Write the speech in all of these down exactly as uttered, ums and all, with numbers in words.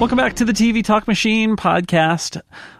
Welcome back to the T V Talk Machine podcast. Uh,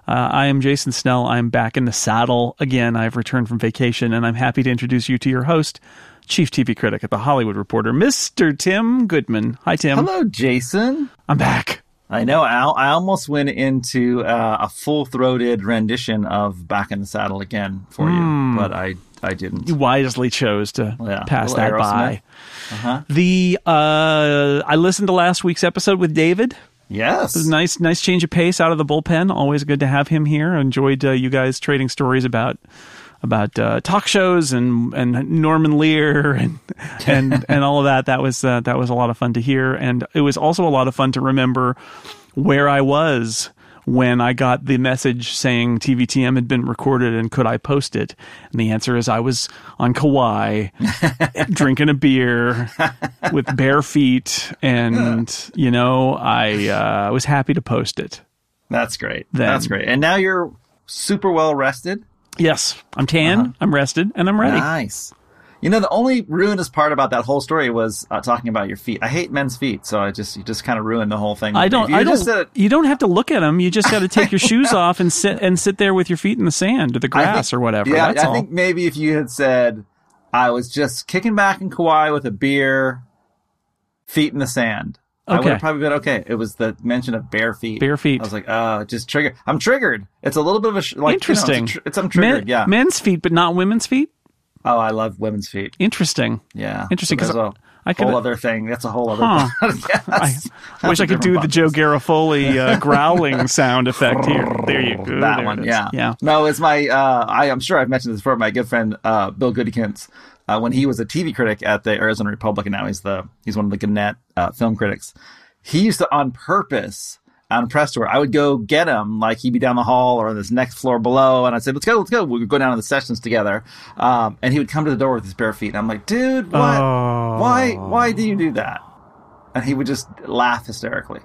I am Jason Snell. I'm back in the saddle again. I've returned from vacation, and I'm happy to introduce you to your host, Chief T V Critic at The Hollywood Reporter, Mister Tim Goodman. Hi, Tim. Hello, Jason. I'm back. I know. I, I almost went into uh, a full-throated rendition of Back in the Saddle again for mm. you, but I I didn't. You wisely chose to yeah, pass that Aerosmith. by. Uh-huh. The uh, I listened to last week's episode with David. Yes. It was a nice, nice change of pace out of the bullpen. Always good to have him here. I enjoyed uh, you guys trading stories about about uh, talk shows and, and Norman Lear and and, and all of that. That was uh, that was a lot of fun to hear, and it was also a lot of fun to remember where I was when I got the message saying T V T M had been recorded and could I post it? And the answer is I was on Kauai drinking a beer with bare feet, and, you know, I uh, was happy to post it. That's great. Then. That's great. And now you're super well rested? Yes. I'm tan, uh-huh. I'm rested, and I'm ready. Nice. You know, the only ruinous part about that whole story was uh, talking about your feet. I hate men's feet, so I just you just kind of ruined the whole thing. I don't. You I don't. said, you don't have to look at them. You just got to take your shoes off and sit and sit there with your feet in the sand or the grass think, or whatever. Yeah, That's I all. think maybe if you had said, "I was just kicking back in Kauai with a beer, feet in the sand," okay. I would have probably been okay. It was the mention of bare feet. Bare feet. I was like, oh, just triggered. I'm triggered. It's a little bit of a sh- like interesting. You know, it's, a tr- it's I'm triggered. Men, yeah, men's feet, but not women's feet. Oh, I love women's feet. Interesting. Yeah. Interesting. Because so a I could whole other thing. That's a whole other huh. thing. yeah, that's, I wish I could do the Joe Garofoli uh, growling sound effect here. There you go. That there one, it yeah. Yeah. No, it's my, uh, I, I'm sure I've mentioned this before, my good friend uh, Bill Goodykins, uh, when he was a T V critic at the Arizona Republic, and now he's the he's one of the Gannett uh, film critics. He used to, on purpose, on press tour, I would go get him, like he'd be down the hall or on this next floor below, and I'd say, let's go, let's go. We would go down to the sessions together. Um, and he would come to the door with his bare feet. And I'm like, dude, what? Oh. Why, why do you do that? And he would just laugh hysterically.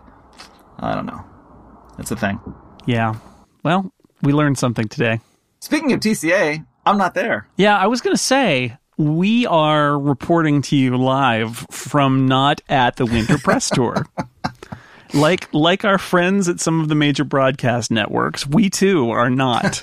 I don't know. It's a thing. Yeah. Well, we learned something today. Speaking of T C A, I'm not there. Yeah, I was going to say, we are reporting to you live from not at the Winter Press Tour. Like like our friends at some of the major broadcast networks, we too are not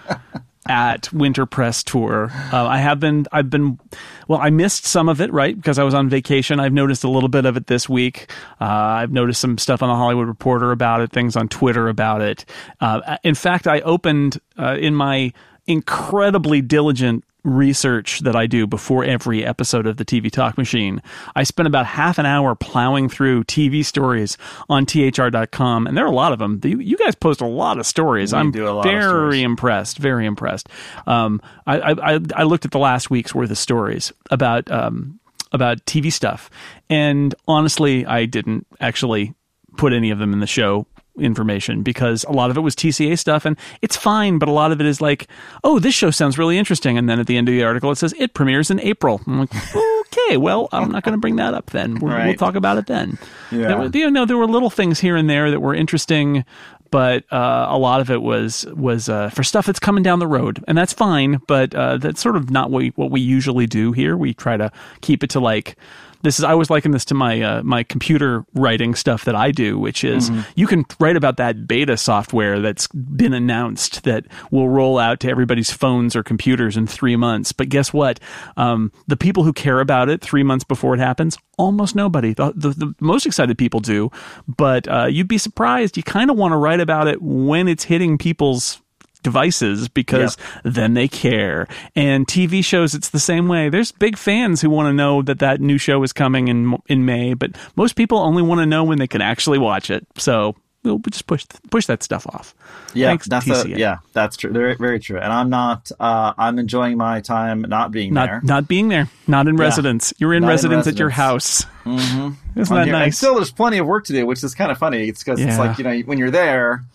at Winter Press Tour. Uh, I have been, I've been, well, I missed some of it, right? Because I was on vacation. I've noticed a little bit of it this week. Uh, I've noticed some stuff on the Hollywood Reporter about it, things on Twitter about it. Uh, in fact, I opened uh, in my incredibly diligent research that I do before every episode of the T V Talk Machine, I spent about half an hour plowing through T V stories on T H R dot com, and there are a lot of them. You guys post a lot of stories. We I'm do a lot very of stories. impressed, very impressed. Um, I, I, I looked at the last week's worth of stories about um, about T V stuff, and honestly, I didn't actually put any of them in the show information because a lot of it was T C A stuff, and it's fine, but a lot of it is like, oh, this show sounds really interesting, and then at the end of the article it says it premieres in April. I'm like, okay, well, I'm not going to bring that up then. We'll, right. we'll talk about it then. Yeah. There were, you know, there were little things here and there that were interesting, but uh, a lot of it was was uh, for stuff that's coming down the road, and that's fine, but uh, that's sort of not what we, what we usually do here. We try to keep it to like, this is, I always liken this to my uh, my computer writing stuff that I do, which is mm-hmm. you can write about that beta software that's been announced that will roll out to everybody's phones or computers in three months. But guess what? Um, the people who care about it three months before it happens, almost nobody. The, the, the most excited people do, but uh, you'd be surprised. You kind of want to write about it when it's hitting people's devices because yep. then they care. And T V shows, it's the same way. There's big fans who want to know that that new show is coming in in May, but most people only want to know when they can actually watch it. So we'll just push push that stuff off. Yeah, Thanks, that's T C A. A, yeah, that's true. Very, very true. And I'm not. Uh, I'm enjoying my time not being not, there. Not being there. Not in yeah. residence. You're in not residence in at your house. Mm-hmm. Isn't I'm that here. nice? And still, there's plenty of work to do, which is kind of funny. It's because yeah. it's like, you know, when you're there,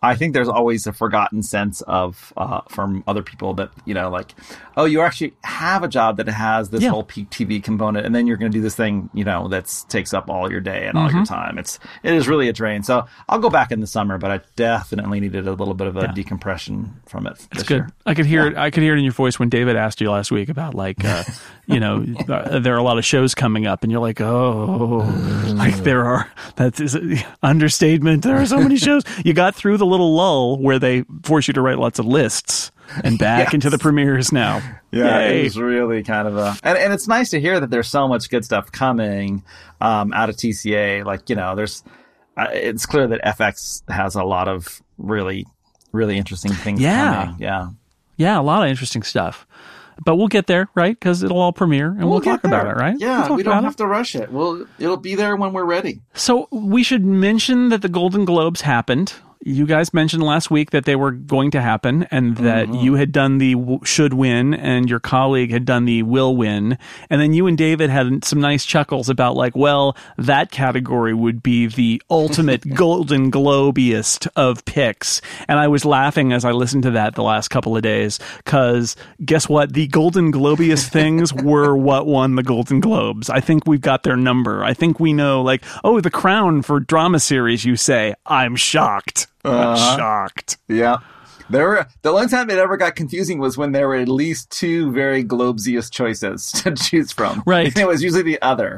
I think there's always a forgotten sense of uh, from other people that, you know, like, oh, you actually have a job that has this Yeah. whole peak T V component, and then you're going to do this thing, you know, that takes up all your day and all Mm-hmm. your time. It's it is really a drain. So I'll go back in the summer, but I definitely needed a little bit of a Yeah. decompression from it. It's this good. year. I could hear it. I could hear it in your voice when David asked you last week about like, uh, you know, uh, there are a lot of shows coming up, and you're like, oh, like there are. That is an understatement. There are so many shows. You got through the little lull where they force you to write lots of lists, and back Yes. into the premieres now. Yeah, Yay. it was really kind of a, and, and it's nice to hear that there's so much good stuff coming um, out of T C A. Like, you know, there's, uh, it's clear that F X has a lot of really, really interesting things Yeah. coming. Yeah. Yeah, a lot of interesting stuff. But we'll get there, right? Because it'll all premiere, and we'll, talk get there. about it, right? Yeah, We'll talk we don't about have it. to rush it. We'll, it'll be there when we're ready. So we should mention that the Golden Globes happened. You guys mentioned last week that they were going to happen, and that Mm-hmm. you had done the w- should win, and your colleague had done the will win. And then you and David had some nice chuckles about like, well, that category would be the ultimate Golden Globiest of picks. And I was laughing as I listened to that the last couple of days, because guess what? The Golden Globiest things were what won the Golden Globes. I think we've got their number. I think we know, like, oh, the crown for drama series, you say. I'm shocked. I'm shocked. Yeah. There were, the only time it ever got confusing was when there were at least two very Globesiest choices to choose from. Right. And it was usually the other.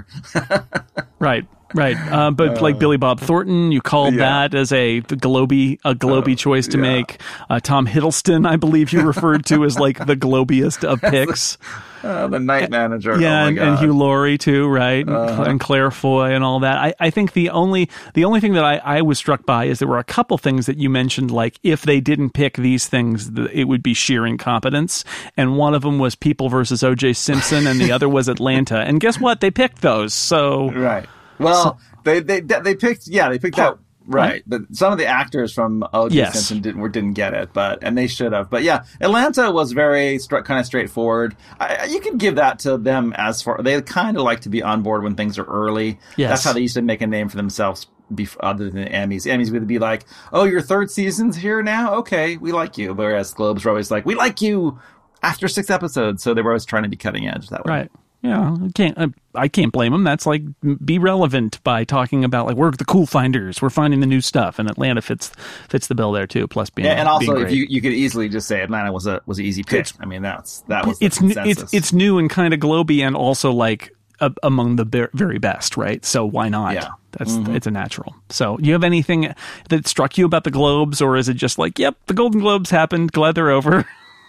Right, right. Uh, but like Billy Bob Thornton, you called yeah. that as a globy, a globy choice to yeah. make. Uh, Tom Hiddleston, I believe you referred to as like the globiest of picks. Uh, the night manager. Yeah, oh my and, God. and Hugh Laurie too, right? And, Uh-huh. and Claire Foy and all that. I, I think the only the only thing that I, I was struck by is there were a couple things that you mentioned, like if they didn't pick these things, the, it would be sheer incompetence. And one of them was People versus O J Simpson, and the other was Atlanta. And guess what? They picked those. So Right. Well, they, they they picked yeah they picked Part, that right, but some of the actors from O J Yes. Simpson didn't or didn't get it, but and they should have. But yeah, Atlanta was very str- kind of straightforward. I, you could give that to them as far they kind of like to be on board when things are early. Yes. That's how they used to make a name for themselves. Bef- other than the Emmys, Emmys would be like, "Oh, your third season's here now. Okay, we like you." Whereas Globes were always like, "We like you." After six episodes, so they were always trying to be cutting edge that way. right. Yeah, I can't. I, I can't blame them. That's like be relevant by talking about like we're the cool finders. We're finding the new stuff, and Atlanta fits fits the bill there too. Plus being Yeah, and being also if great. you you could easily just say Atlanta was a was an easy pick. I mean that's that was the it's new, consensus. it's it's new and kind of globy, and also like a, among the be- very best, right? So why not? Yeah. That's it's a natural. So, you have anything that struck you about the Globes, or is it just like, yep, the Golden Globes happened, glad they're over?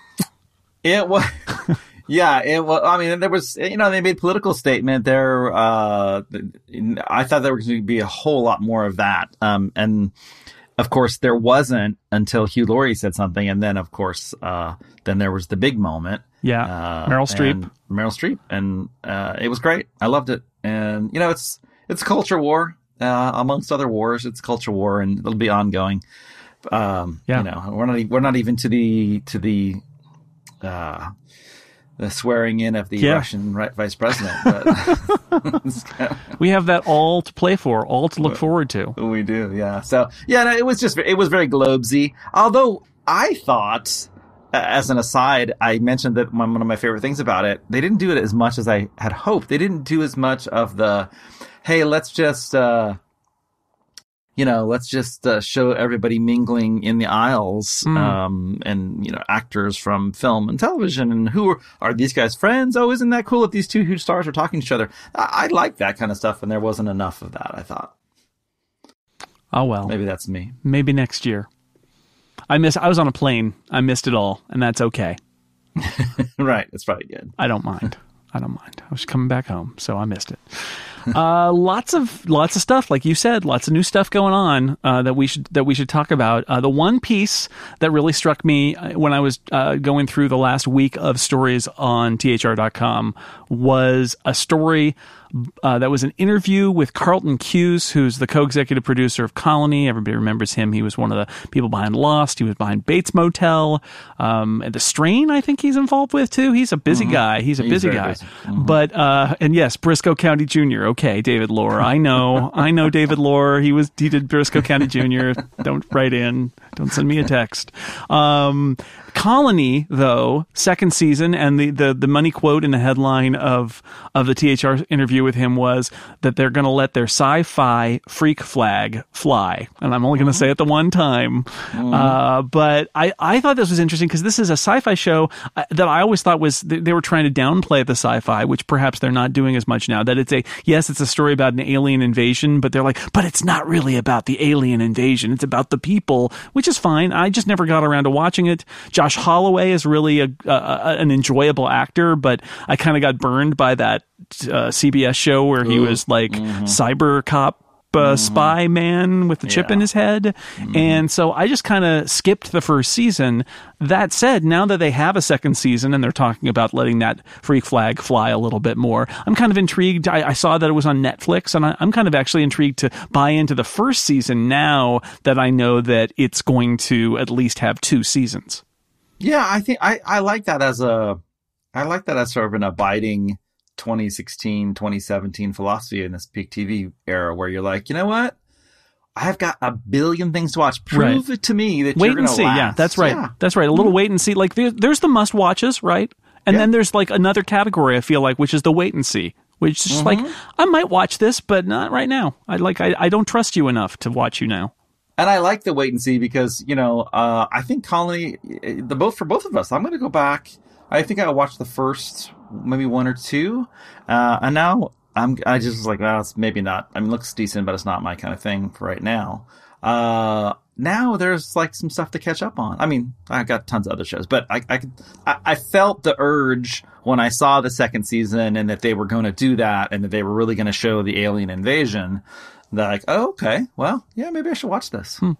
It was. Yeah, it was. I mean, there was, you know, they made political statement there. Uh, I thought there was going to be a whole lot more of that. Um, and of course, there wasn't until Hugh Laurie said something, and then, of course, uh, then there was the big moment. Yeah, uh, Meryl Streep. and Meryl Streep, and uh, it was great. I loved it, and you know, it's it's a culture war uh, amongst other wars. It's a culture war, and it'll be ongoing. Um, Yeah. you know, we're not e- we're not even to the to the. Uh, the swearing in of the Yeah. Russian right, vice president. But We have that all to play for, all to look forward to. we do, yeah. So, yeah, no, it was just, it was very Globesy. Although I thought, uh, as an aside, I mentioned that one, one of my favorite things about it, they didn't do it as much as I had hoped. They didn't do as much of the, hey, let's just, uh, you know, let's just uh, show everybody mingling in the aisles, Mm. um, and, you know, actors from film and television. And who are, are these guys friends? Oh, isn't that cool if these two huge stars are talking to each other? I, I like that kind of stuff, and there wasn't enough of that, I thought. Oh, well, Maybe that's me. maybe next year. I miss. I was on a plane. I missed it all, and that's okay. Right. It's probably good. I don't mind. I don't mind. I was coming back home, so I missed it. uh, lots of lots of stuff, like you said, lots of new stuff going on uh, that we should that we should talk about. Uh, the one piece that really struck me when I was uh, going through the last week of stories on T H R dot com was a story uh, that was an interview with Carlton Cuse, who's the co-executive producer of Colony. Everybody remembers him. He was one of the people behind Lost. He was behind Bates Motel, um, and The Strain. I think he's involved with too. He's a busy guy. He's a He's busy very guy. busy. But uh, and yes, Briscoe County Junior okay, David Lohr. I know. I know David Lohr. He was he did Briscoe County Junior Don't write in. Don't send me a text. Um, Colony, though, second season, and the, the, the money quote in the headline of, of the T H R interview with him was that they're going to let their sci-fi freak flag fly. And I'm only going to mm-hmm. say it the one time. Mm-hmm. Uh, but I, I thought this was interesting because this is a sci-fi show that I always thought was, they were trying to downplay the sci-fi, which perhaps they're not doing as much now. That it's a, yes, it's a story about an alien invasion, but they're like, but it's not really about the alien invasion. It's about the people, which is fine. I just never got around to watching it. Josh Holloway is really a, a an enjoyable actor, but I kind of got burned by that uh, C B S show where he Ooh, was like mm-hmm. cyber cop uh, mm-hmm. spy man with the yeah. chip in his head. Mm-hmm. And so I just kind of skipped the first season. That said, now that they have a second season and they're talking about letting that freak flag fly a little bit more, I'm kind of intrigued. I, I saw that it was on Netflix, and I, I'm kind of actually intrigued to buy into the first season now that I know that it's going to at least have two seasons. Yeah, I think I, I like that as a, I like that as sort of an abiding twenty sixteen, twenty seventeen philosophy in this peak T V era where you're like, you know what? I've got a billion things to watch. Prove right. it to me that wait you're going to see. last. Yeah, that's right. Yeah. That's right. A little mm-hmm. wait and see. Like there, there's the must watches, right? And yeah. then there's like another category I feel like, which is the wait and see, which is just mm-hmm. like, I might watch this, but not right now. I like, I, I don't trust you enough to watch you now. And I like the wait and see because, you know, uh, I think Colony, the both for both of us, I'm going to go back. I think I watched the first maybe one or two. Uh, and now I'm, I just was like, well, it's maybe not. I mean, it looks decent, but it's not my kind of thing for right now. Uh, now there's like some stuff to catch up on. I mean, I got tons of other shows, but I, I, I, I felt the urge when I saw the second season and that they were going to do that and that they were really going to show the alien invasion. They're like, oh, okay, well, yeah, maybe I should watch this. Hmm.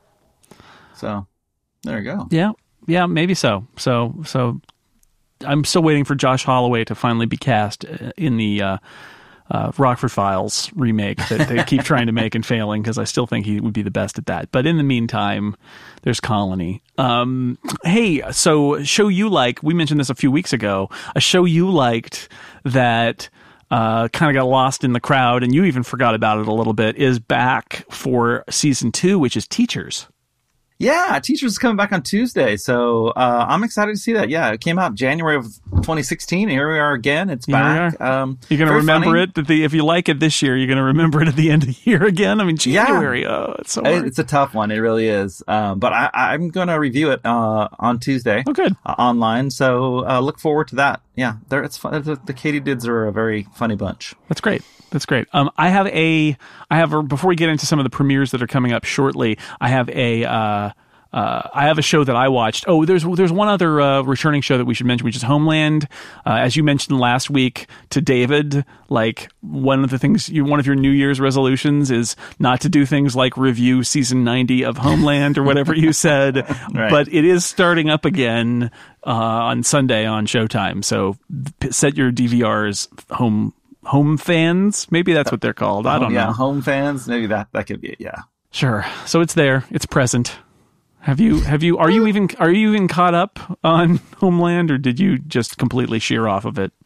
So there you go. Yeah, yeah, maybe so. So, so I'm still waiting for Josh Holloway to finally be cast in the uh, uh, Rockford Files remake that they keep trying to make and failing because I still think he would be the best at that. But in the meantime, there's Colony. Um, hey, so a show you like, we mentioned this a few weeks ago, a show you liked that uh, kind of got lost in the crowd, and you even forgot about it a little bit, is back for season two, which is Teachers. Yeah, Teachers is coming back on Tuesday, so uh, I'm excited to see that. Yeah, it came out January of twenty sixteen, and here we are again. It's back. Um, you're going to remember funny. it. At the, if you like it this year, you're going to remember it at the end of the year again. I mean, January, yeah. oh, it's so hard. It's a tough one. It really is. Um, but I, I'm going to review it uh, on Tuesday. Oh, good. Uh, online, so uh, look forward to that. Yeah, they're, it's fun. The, the Katydids are a very funny bunch. That's great. That's great. Um, I have a, I have a, before we get into some of the premieres that are coming up shortly, I have a, uh, uh, I have a show that I watched. Oh, there's, there's one other, uh, returning show that we should mention, which is Homeland. Uh, as you mentioned last week to David, like one of the things you, one of your New Year's resolutions is not to do things like review season ninety of Homeland or whatever you said, right. But it is starting up again, uh, on Sunday on Showtime. So p- set your D V Rs home, Home Fans, maybe that's what they're called. I don't yeah, know. Home Fans, maybe that that could be it. Yeah, sure. So it's there. It's present. Have you? Have you? Are you even? Are you even caught up on Homeland, or did you just completely shear off of it?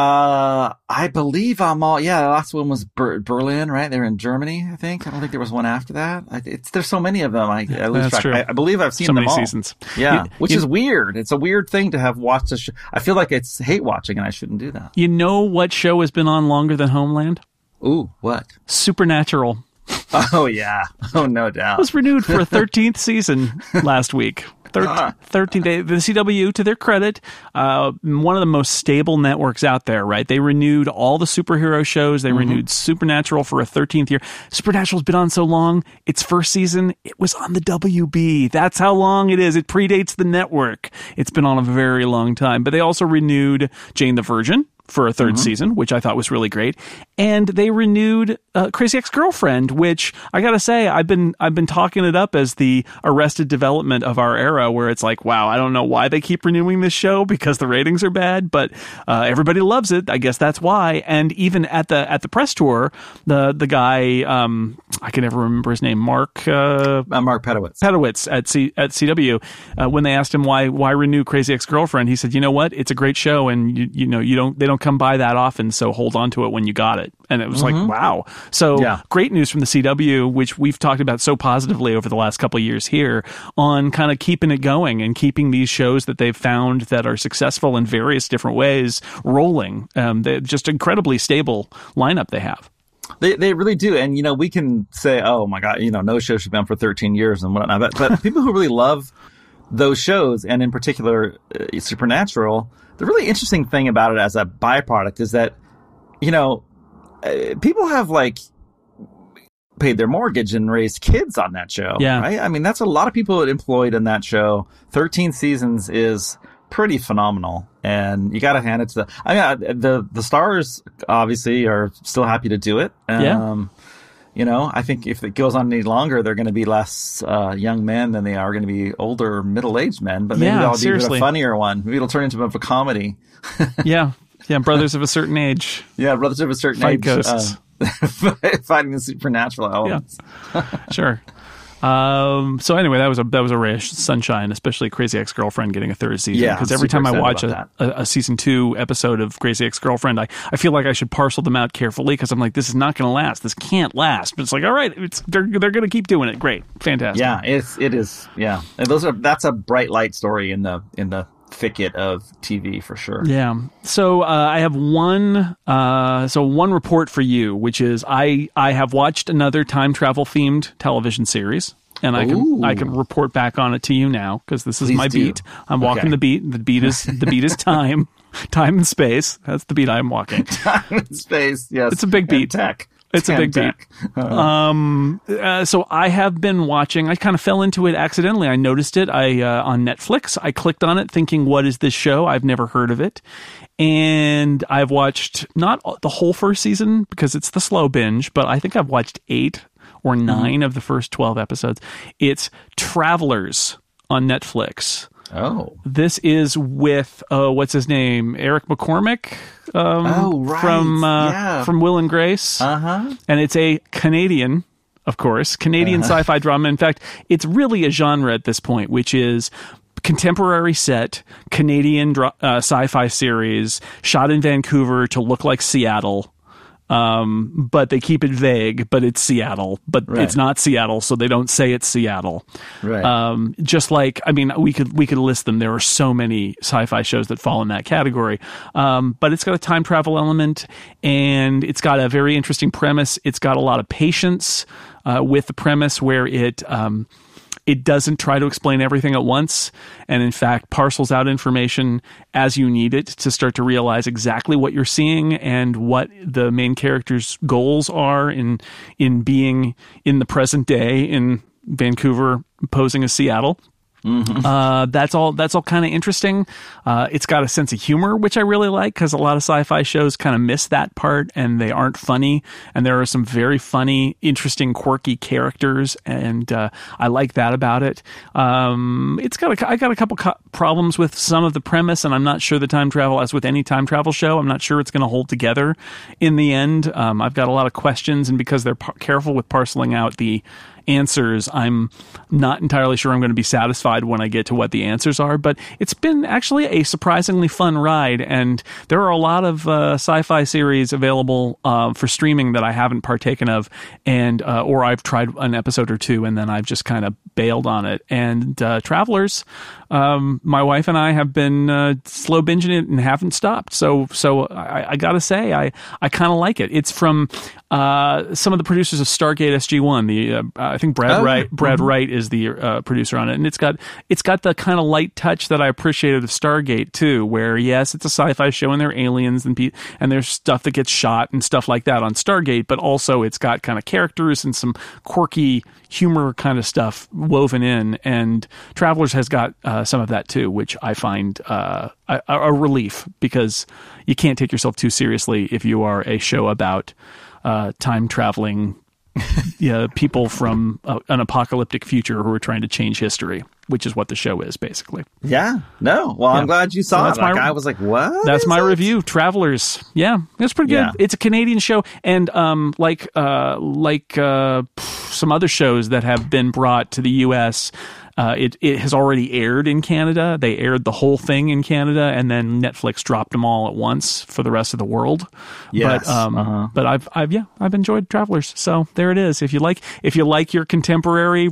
Uh, I believe I'm all. Yeah, the last one was Ber- Berlin, right? They're in Germany, I think. I don't think there was one after that. I, it's there's so many of them. I, I lose track. I, I believe I've seen so them many all. seasons. Yeah, you, which you, is weird. It's a weird thing to have watched a show. I feel like it's hate watching, and I shouldn't do that. You know what show has been on longer than Homeland? Ooh, what? Supernatural. Oh, yeah. Oh, no doubt. It was renewed for a thirteenth season last week. thirteenth, they, the C W, to their credit, uh, one of the most stable networks out there, right? They renewed all the superhero shows. They mm-hmm. renewed Supernatural for a thirteenth year. Supernatural's been on so long. Its first season, it was on the W B. That's how long it is. It predates the network. It's been on a very long time. But they also renewed Jane the Virgin for a third mm-hmm. season, which I thought was really great. And they renewed uh, Crazy Ex-Girlfriend, which I gotta say, I've been I've been talking it up as the Arrested Development of our era, where it's like, wow, I don't know why they keep renewing this show because the ratings are bad, but uh, everybody loves it. I guess that's why. And even at the at the press tour, the the guy, um, I can never remember his name, Mark uh, uh, Mark Pedowitz. Pedowitz at C at C W, uh, when they asked him why why renew Crazy Ex-Girlfriend, he said, you know what, it's a great show, and you you know you don't they don't come by that often, so hold on to it when you got it. And it was mm-hmm. like, wow. So yeah. Great news from the C W, which we've talked about so positively over the last couple of years here, on kind of keeping it going and keeping these shows that they've found that are successful in various different ways rolling. Um, they're just incredibly stable lineup they have. They they really do. And, you know, we can say, oh, my God, you know, no show should be on for thirteen years and whatnot. But, but people who really love those shows, and in particular uh, Supernatural, the really interesting thing about it as a byproduct is that, you know, uh, people have, like, paid their mortgage and raised kids on that show. Yeah. Right? I mean, that's a lot of people employed in that show. thirteen seasons is pretty phenomenal. And you got to hand it to the, I mean, the, the stars obviously are still happy to do it. Um, yeah. You know, I think if it goes on any longer, they're going to be less uh, young men than they are going to be older middle-aged men. But maybe yeah, that'll seriously. be a funnier one. Maybe it'll turn into a comedy. yeah. Yeah. Brothers of a certain age. Yeah. Brothers of a certain Fight age. Ghosts. Uh, fighting the supernatural elements. Yeah. Sure. Um, so anyway, that was a that was a ray of sunshine, especially Crazy Ex-Girlfriend getting a third season. Yeah, because every time I watch a, a, a season two episode of Crazy Ex-Girlfriend, I, I feel like I should parcel them out carefully because I'm like, this is not going to last. This can't last. But it's like, all right, it's they're they're going to keep doing it. Great, fantastic. Yeah, it's it is. Yeah, and those are that's a bright light story in the in the thicket of T V for sure. Yeah. So uh, I have one. Uh, so one report for you, which is I I have watched another time travel themed television series, and I can Ooh. I can report back on it to you now because this is Please my do. beat. I'm walking Okay. the beat. The beat is the beat is time, time and space. That's the beat I'm walking. Time and space. Yes, It's a big beat. And tech. It's a big beat. Uh-huh. Um, uh, so I have been watching. I kind of fell into it accidentally. I noticed it. I uh, on Netflix. I clicked on it, thinking, "What is this show? I've never heard of it." And I've watched not the whole first season because it's the slow binge, but I think I've watched eight or nine mm-hmm. of the first twelve episodes. It's Travelers on Netflix. Oh, this is with uh, what's his name, Eric McCormick, um, oh, right. from uh, yeah. from Will and Grace, uh-huh. and it's a Canadian, of course, Canadian uh-huh. sci-fi drama. In fact, it's really a genre at this point, which is contemporary set Canadian dra- uh, sci-fi series shot in Vancouver to look like Seattle. Um, but they keep it vague, but it's Seattle, but right. it's not Seattle, so they don't say it's Seattle. Right. Um, just like, I mean, we could, we could list them. There are so many sci-fi shows that fall in that category. Um, but it's got a time travel element and it's got a very interesting premise. It's got a lot of patience, uh, with the premise where it, um, it doesn't try to explain everything at once, and in fact parcels out information as you need it to start to realize exactly what you're seeing and what the main character's goals are in in being in the present day in Vancouver, posing as Seattle. Mm-hmm. Uh, that's all. That's all kind of interesting. Uh, it's got a sense of humor, which I really like because a lot of sci-fi shows kind of miss that part, and they aren't funny. And there are some very funny, interesting, quirky characters, and uh, I like that about it. Um, it's got a, I got a couple co- problems with some of the premise, and I'm not sure the time travel, as with any time travel show, I'm not sure it's going to hold together in the end. Um, I've got a lot of questions, and because they're par- careful with parceling out the answers, I'm not entirely sure I'm going to be satisfied when I get to what the answers are, but it's been actually a surprisingly fun ride, and there are a lot of uh, sci-fi series available uh, for streaming that I haven't partaken of, and uh, or I've tried an episode or two and then I've just kind of bailed on it. And uh, Travelers, um, my wife and I have been uh, slow binging it and haven't stopped, so so I, I gotta say I, I kind of like it. It's from uh, some of the producers of Stargate S G one, the uh, I think Brad oh, Wright. Brad mm-hmm. Wright is the uh, producer on it, and it's got it's got the kind of light touch that I appreciated of Stargate too. Where yes, it's a sci-fi show and there are aliens and pe- and there's stuff that gets shot and stuff like that on Stargate, but also it's got kind of characters and some quirky humor kind of stuff woven in. And Travelers has got uh, some of that too, which I find uh, a, a relief because you can't take yourself too seriously if you are a show about uh, time traveling yeah, people from uh, an apocalyptic future who are trying to change history, which is what the show is basically. Yeah. No. Well, yeah. I'm glad you saw so that's it. Like, my, I was like, what? That's my it? review. Travelers. Yeah, it's pretty good. Yeah. It's a Canadian show, and um, like uh, like uh, some other shows that have been brought to the U S. Uh, it it has already aired in Canada. They aired the whole thing in Canada, and then Netflix dropped them all at once for the rest of the world. Yes, but um, uh-huh. but I've I've yeah I've enjoyed Travelers. So there it is. If you like if you like your contemporary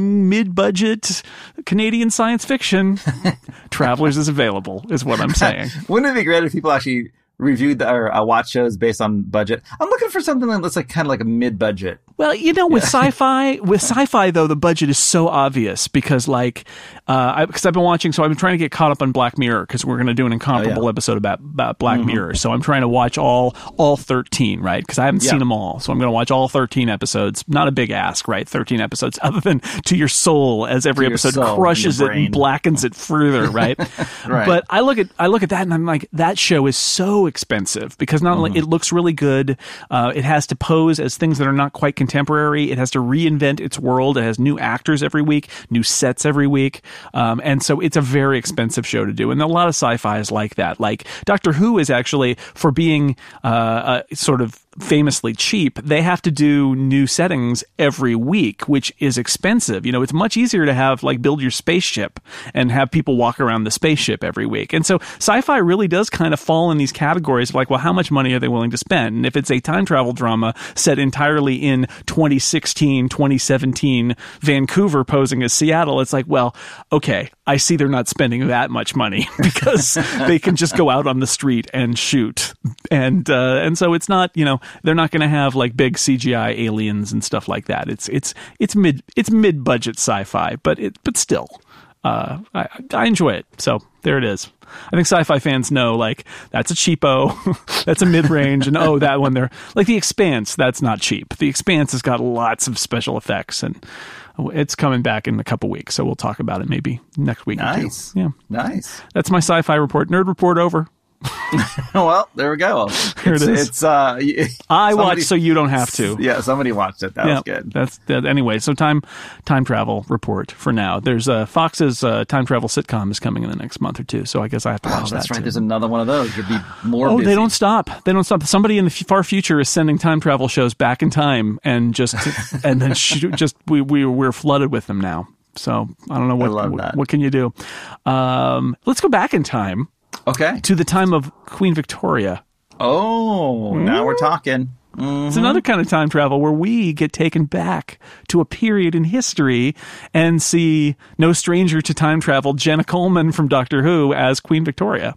mid-budget Canadian science fiction, Travelers is available. Is what I'm saying. Wouldn't it be great if people actually reviewed the, or uh, watch shows based on budget? I'm looking for something that's like kind of like a mid-budget. Well, you know, with yeah. sci-fi, with sci-fi though, the budget is so obvious because, like, uh, because I've been watching, so I've been trying to get caught up on Black Mirror because we're going to do an incomparable oh, yeah. episode about, about Black mm-hmm. Mirror. So I'm trying to watch all all thirteen, right? Because I haven't yeah. seen them all, so I'm going to watch all thirteen episodes. Not a big ask, right? thirteen episodes, other than to your soul, as every to episode soul, crushes it and blackens it further, right? Right. But I look at I look at that and I'm like, that show is so expensive because not only mm-hmm. it looks really good, uh, it has to pose as things that are not quite contemporary. It has to reinvent its world. It has new actors every week, new sets every week. Um, and so it's a very expensive show to do. And a lot of sci-fi is like that. Like Doctor Who is actually, for being uh, uh, sort of famously cheap, they have to do new settings every week, which is expensive. You know, it's much easier to have like build your spaceship and have people walk around the spaceship every week. And so sci-fi really does kind of fall in these categories of like, well, how much money are they willing to spend? And if it's a time travel drama set entirely in twenty sixteen, twenty seventeen Vancouver posing as Seattle, it's like, well, okay, I see they're not spending that much money because they can just go out on the street and shoot. And, uh, and so it's not, you know, they're not going to have like big C G I aliens and stuff like that. It's it's it's mid it's mid budget sci-fi, but it but still, uh, I I enjoy it. So there it is. I think sci-fi fans know like that's a cheapo, that's a mid range, and oh that one they're like The Expanse. That's not cheap. The Expanse has got lots of special effects and it's coming back in a couple weeks, so we'll talk about it maybe next week. Nice, or two. Yeah, nice. That's my sci-fi report. Nerd report over. Well, there we go. Here it's, it is. It's uh, I watched, so you don't have to. Yeah, somebody watched it. That yeah, was good. That's that. Anyway, so time time travel report for now. There's uh, Fox's uh, time travel sitcom is coming in the next month or two, so I guess I have to watch oh, that. That's right. Too. There's another one of those. You'll be more. Oh, busy. They don't stop. They don't stop. Somebody in the far future is sending time travel shows back in time, and just and then shoot, just we we we're flooded with them now. So I don't know what what, what can you do. Um, let's go back in time. Okay. To the time of Queen Victoria. Oh, mm. now we're talking. Mm-hmm. It's another kind of time travel where we get taken back to a period in history and see no stranger to time travel, Jenna Coleman from Doctor Who as Queen Victoria.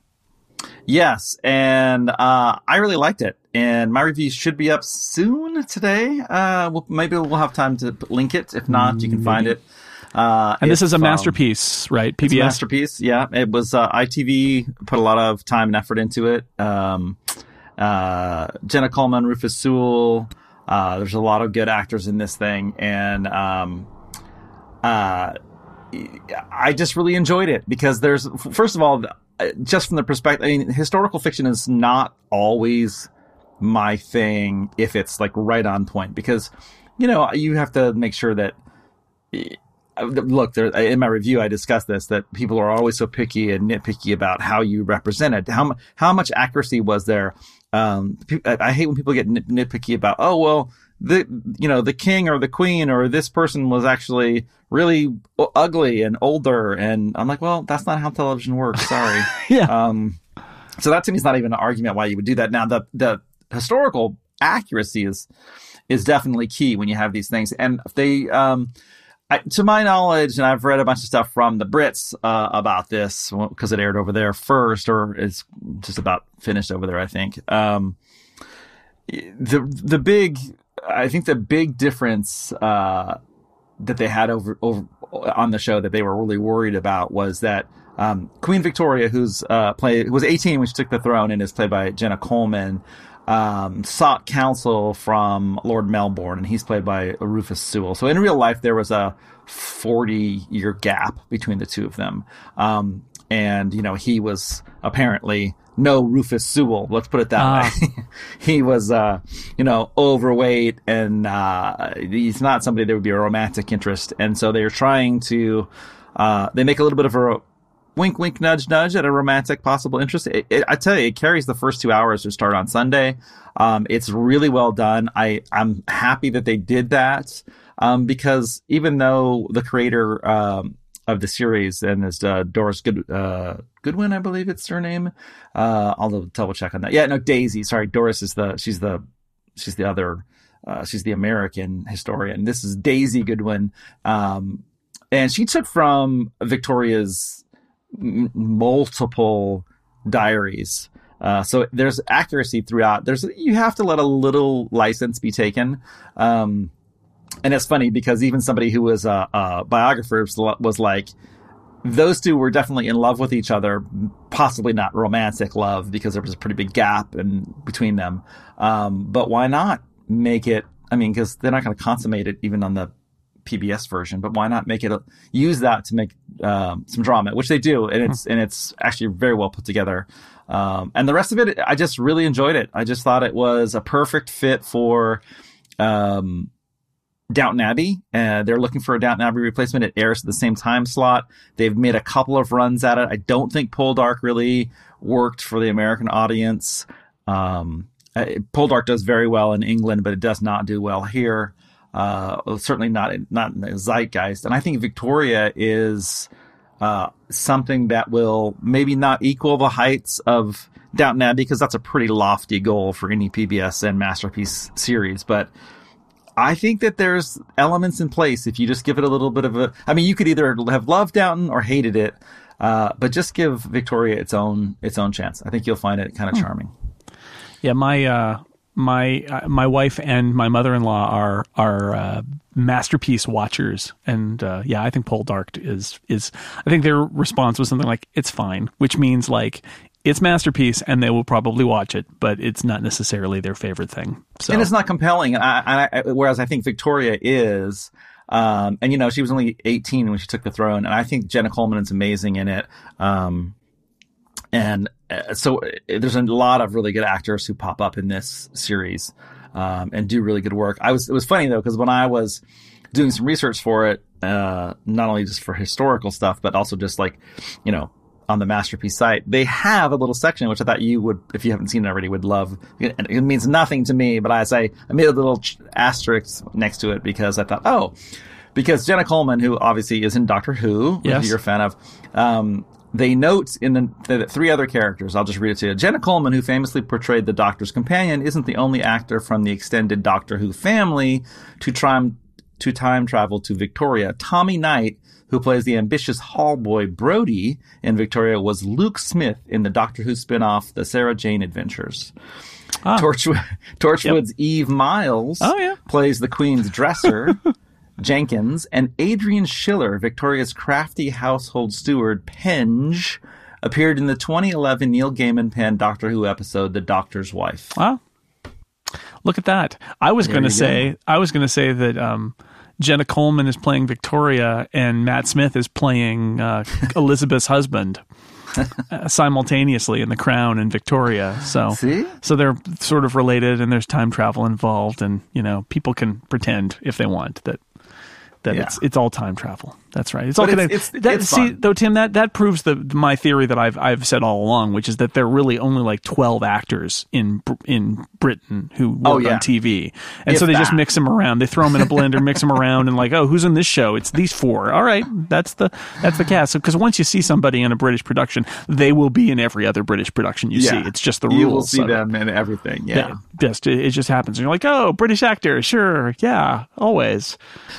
Yes, and uh, I really liked it. And my review should be up soon today. Uh, we'll, maybe we'll have time to link it. If not, you can find it. Uh, and this is a masterpiece, um, right? P B S? It's a masterpiece, yeah. It was uh, I T V put a lot of time and effort into it. Um, uh, Jenna Coleman, Rufus Sewell. Uh, there's a lot of good actors in this thing, and um, uh, I just really enjoyed it because there's, first of all, just from the perspective, I mean, historical fiction is not always my thing if it's like right on point because, you know, you have to make sure that. Look, there, in my review, I discussed this, that people are always so picky and nitpicky about how you represent it. How, how much accuracy was there? Um, I hate when people get nit, nitpicky about, oh, well, the, you know, the king or the queen or this person was actually really ugly and older. And I'm like, well, that's not how television works. Sorry. yeah. Um, so that to me is not even an argument why you would do that. Now, the, the historical accuracy is, is definitely key when you have these things. And they, um, I, to my knowledge, and I've read a bunch of stuff from the Brits uh, about this because it aired over there first, or it's just about finished over there, I think. Um, the the big, I think the big difference uh, that they had over over on the show that they were really worried about was that um, Queen Victoria, who's uh, played, who was eighteen when she took the throne and is played by Jenna Coleman, um, sought counsel from Lord Melbourne, and he's played by Rufus Sewell. So in real life, there was a forty year gap between the two of them. Um, and, you know, he was apparently no Rufus Sewell. Let's put it that Ah. way. He was, uh, you know, overweight, and uh, he's not somebody that would be a romantic interest. And so they're trying to, uh, they make a little bit of a wink, wink, nudge, nudge at a romantic possible interest. It, it, I tell you, it carries the first two hours to start on Sunday. Um, it's really well done. I, I'm happy that they did that, um, because even though the creator, um, of the series, and is uh, Doris Good, uh, Goodwin, I believe it's her name. Uh, I'll double check on that. Yeah, no, Daisy. Sorry, Doris is the she's the she's the other uh, she's the American historian. This is Daisy Goodwin, um, and she took from Victoria's m- multiple diaries. Uh, so there's accuracy throughout. There's you have to let a little license be taken. Um, And it's funny because even somebody who was a, a biographer was, was like, those two were definitely in love with each other, possibly not romantic love because there was a pretty big gap in between them. Um, but why not make it? I mean, because they're not going to consummate it even on the P B S version. But why not make it a, use that to make um, some drama, which they do, and it's and it's actually very well put together. Um, and the rest of it, I just really enjoyed it. I just thought it was a perfect fit for. Um, Downton Abbey. Uh, they're looking for a Downton Abbey replacement. It airs at the same time slot. They've made a couple of runs at it. I don't think Poldark really worked for the American audience. Um, uh, Poldark does very well in England, but it does not do well here. Uh, well, certainly not in, not in the zeitgeist. And I think Victoria is uh, something that will maybe not equal the heights of Downton Abbey, because that's a pretty lofty goal for any P B S and Masterpiece series. But I think that there's elements in place if you just give it a little bit of a... I mean, you could either have loved Downton or hated it, uh, but just give Victoria its own its own chance. I think you'll find it kind of charming. Yeah, my uh, my uh, my wife and my mother-in-law are are uh, Masterpiece watchers, and uh, yeah, I think Poldark is is. I think their response was something like, "It's fine," which means like it's Masterpiece, and they will probably watch it, but it's not necessarily their favorite thing. So. And it's not compelling. I, I, whereas I think Victoria is, um, and you know, she was only eighteen when she took the throne, and I think Jenna Coleman is amazing in it. Um, and uh, so there's a lot of really good actors who pop up in this series, um, and do really good work. I was, it was funny though, because when I was doing some research for it, uh, not only just for historical stuff, but also just like, you know, on the Masterpiece site, they have a little section, which I thought you would, if you haven't seen it already, would love. It, it means nothing to me, but I say, I made a little asterisk next to it because I thought, oh, because Jenna Coleman, who obviously is in Doctor Who, yes. which you're a fan of, um, they note in the, the three other characters, I'll just read it to you. Jenna Coleman, who famously portrayed the Doctor's companion, isn't the only actor from the extended Doctor Who family to try to time travel to Victoria. Tommy Knight, who plays the ambitious hall boy Brody in Victoria, was Luke Smith in the Doctor Who spin-off The Sarah Jane Adventures. Ah. Torch, Torchwood's yep. Eve Miles oh, yeah. plays the Queen's dresser, Jenkins, and Adrian Schiller, Victoria's crafty household steward, Penge, appeared in the twenty eleven Neil Gaiman penned Doctor Who episode, The Doctor's Wife. Wow. Look at that. I was going to say, go. I was going to say that, um, Jenna Coleman is playing Victoria and Matt Smith is playing uh, Elizabeth's husband uh, simultaneously in The Crown and Victoria. So, See? so they're sort of related, and there's time travel involved, and you know, people can pretend if they want that that yeah. it's it's all time travel. That's right. It's but all it's, connected. it's, that, it's see, fun. though, Tim, that that proves the my theory that I've I've said all along, which is that there are really only like twelve actors in in Britain who work oh, yeah. on T V, and if so they that. just mix them around. They throw them in a blender, mix them around, and like, oh, who's in this show? It's these four. All right, that's the that's the cast. Because so, once you see somebody in a British production, they will be in every other British production you yeah. see. It's just the rules. You will see them in everything. Yeah, yeah just it, it just happens. And you're like, oh, British actor, sure, yeah, always.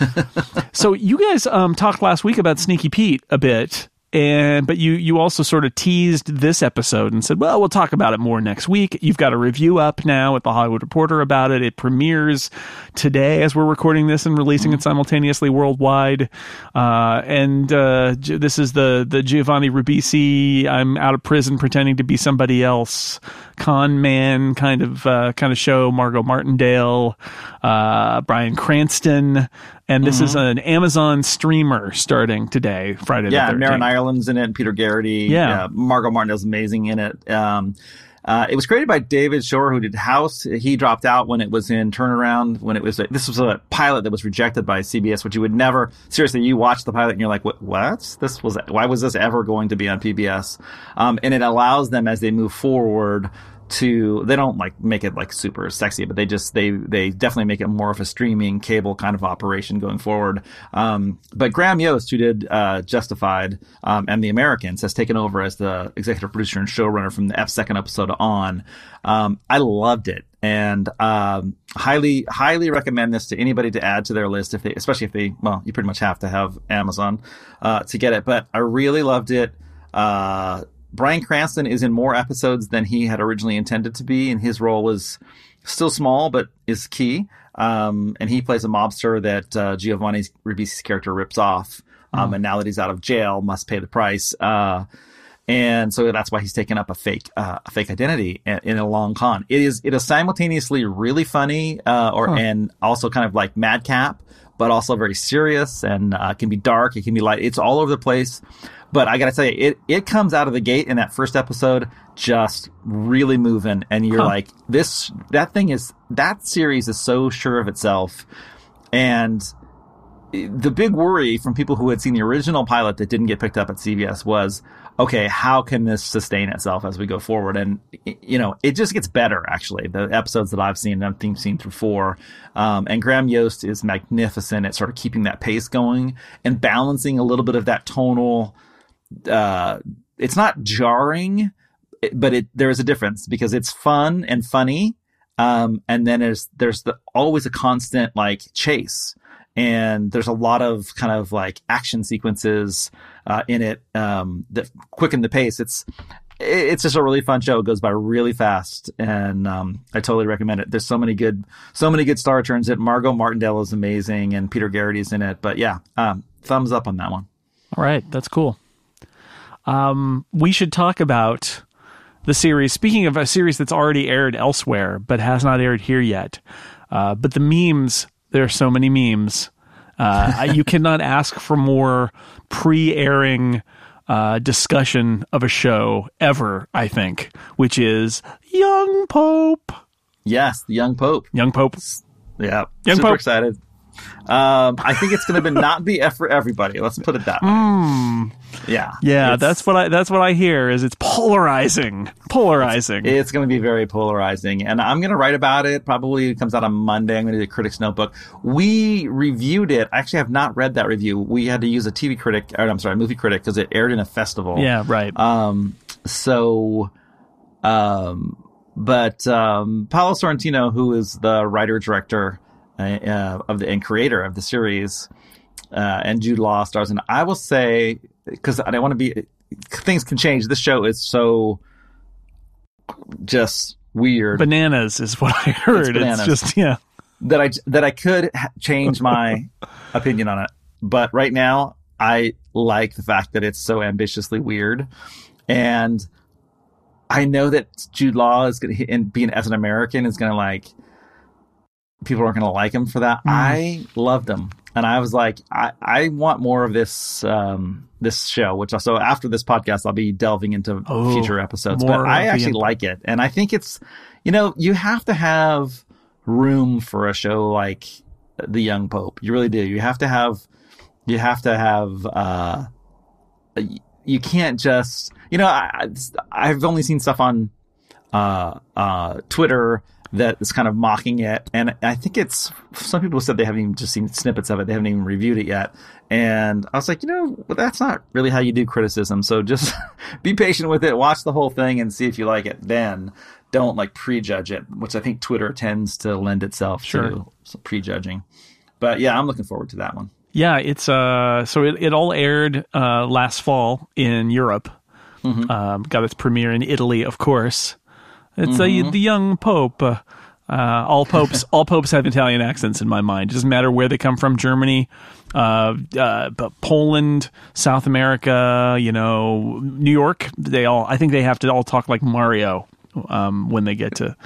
So you guys um, talked last week about Sneaky Pete a bit, and but you you also sort of teased this episode and said, well, we'll talk about it more next week. You've got a review up now at The Hollywood Reporter about it. It premieres today as we're recording this and releasing mm-hmm. it simultaneously worldwide. Uh, and uh, this is the the Giovanni Ribisi, I'm out of prison pretending to be somebody else, con man kind of uh, kind of show. Margot Martindale, uh, Bryan Cranston. And this mm-hmm. is an Amazon streamer starting today, Friday yeah, the thirteenth. Yeah, Marin Ireland's in it, and Peter Garrity. Yeah. Uh, Margot Martindale's amazing in it. Um, uh, it was created by David Shore, who did House. He dropped out when it was in turnaround, when it was, a, this was a pilot that was rejected by C B S, which you would never, seriously, you watch the pilot and you're like, what, what? This was, why was this ever going to be on P B S? Um, and it allows them, as they move forward, to, they don't like make it like super sexy, but they just, they, they definitely make it more of a streaming cable kind of operation going forward. Um, but Graham Yost, who did, uh, Justified, um, and The Americans, has taken over as the executive producer and showrunner from the F second episode on. Um, I loved it, and, um, highly, highly recommend this to anybody to add to their list if they, especially if they, well, you pretty much have to have Amazon, uh, to get it, but I really loved it. Uh, Bryan Cranston is in more episodes than he had originally intended to be, and his role is still small, but is key. Um, and he plays a mobster that uh, Giovanni Ribisi's character rips off, um, mm. and now that he's out of jail, must pay the price. Uh, and so that's why he's taken up a fake, uh, a fake identity in, in a long con. It is, it is simultaneously really funny, uh, or huh. and also kind of like madcap, but also very serious, and uh, can be dark. It can be light. It's all over the place. But I got to tell you, it, it comes out of the gate in that first episode just really moving. And you're huh. like, this, that thing is, that series is so sure of itself. And the big worry from people who had seen the original pilot that didn't get picked up at C B S was, okay, how can this sustain itself as we go forward? And, you know, it just gets better, actually. The episodes that I've seen, I've seen through four. Um, and Graham Yost is magnificent at sort of keeping that pace going and balancing a little bit of that tonal. Uh, it's not jarring, but it, there is a difference because it's fun and funny. Um, and then there's, there's the, always a constant like chase, and there's a lot of kind of like action sequences, uh, in it, um, that quicken the pace. It's, it's just a really fun show. It goes by really fast, and, um, I totally recommend it. There's so many good, so many good star turns. It Margot Martindale is amazing, and Peter Garrity is in it, but yeah, um, thumbs up on that one. All right. That's cool. Um, we should talk about the series. Speaking of a series that's already aired elsewhere, but has not aired here yet. Uh, but the memes, there are so many memes. Uh, you cannot ask for more pre-airing uh, discussion of a show ever, I think, which is Young Pope. Yes, the Young Pope. Young Pope. Yeah, Young super Pope. excited. Um, I think it's going to be not be F for everybody. Let's put it that way. Mm. Yeah, yeah. That's what I. That's what I hear. Is it's polarizing, polarizing. It's, it's going to be very polarizing, and I'm going to write about it. Probably it comes out on Monday. I'm going to do a critic's notebook. We reviewed it. I actually have not read that review. We had to use a T V critic. Or, I'm sorry, movie critic, because it aired in a festival. Yeah, right. Um. So, um. But um, Paolo Sorrentino, who is the writer director. Uh, of the and creator of the series, uh, and Jude Law stars, and I will say, because I don't want to be, things can change. This show is so just weird. Bananas is what I heard. It's, it's just yeah that I that I could ha- change my opinion on it, but right now I like the fact that it's so ambitiously weird, and I know that Jude Law is going to, and being as an American, is going to like. People aren't going to like him for that. Mm. I loved him. And I was like, I, I want more of this, um, this show, which also after this podcast, I'll be delving into oh, future episodes, but I actually the... like it. And I think it's, you know, you have to have room for a show like The Young Pope. You really do. You have to have, you have to have, uh, you can't just, you know, I, I've only seen stuff on, uh, uh, Twitter that is kind of mocking it. And I think it's, some people said they haven't even just seen snippets of it. They haven't even reviewed it yet. And I was like, you know, that's not really how you do criticism. So just be patient with it. Watch the whole thing and see if you like it. Then don't like prejudge it, which I think Twitter tends to lend itself sure. to some prejudging. But yeah, I'm looking forward to that one. Yeah, it's, uh, so it, it all aired, uh, last fall in Europe. Mm-hmm. Um, got its premiere in Italy, of course. It's mm-hmm. a, the young pope. Uh, uh, all popes, all popes have Italian accents in my mind. It doesn't matter where they come from. Germany, uh, uh, but Poland, South America, you know, New York. They all, I think they have to all talk like Mario um, when they get to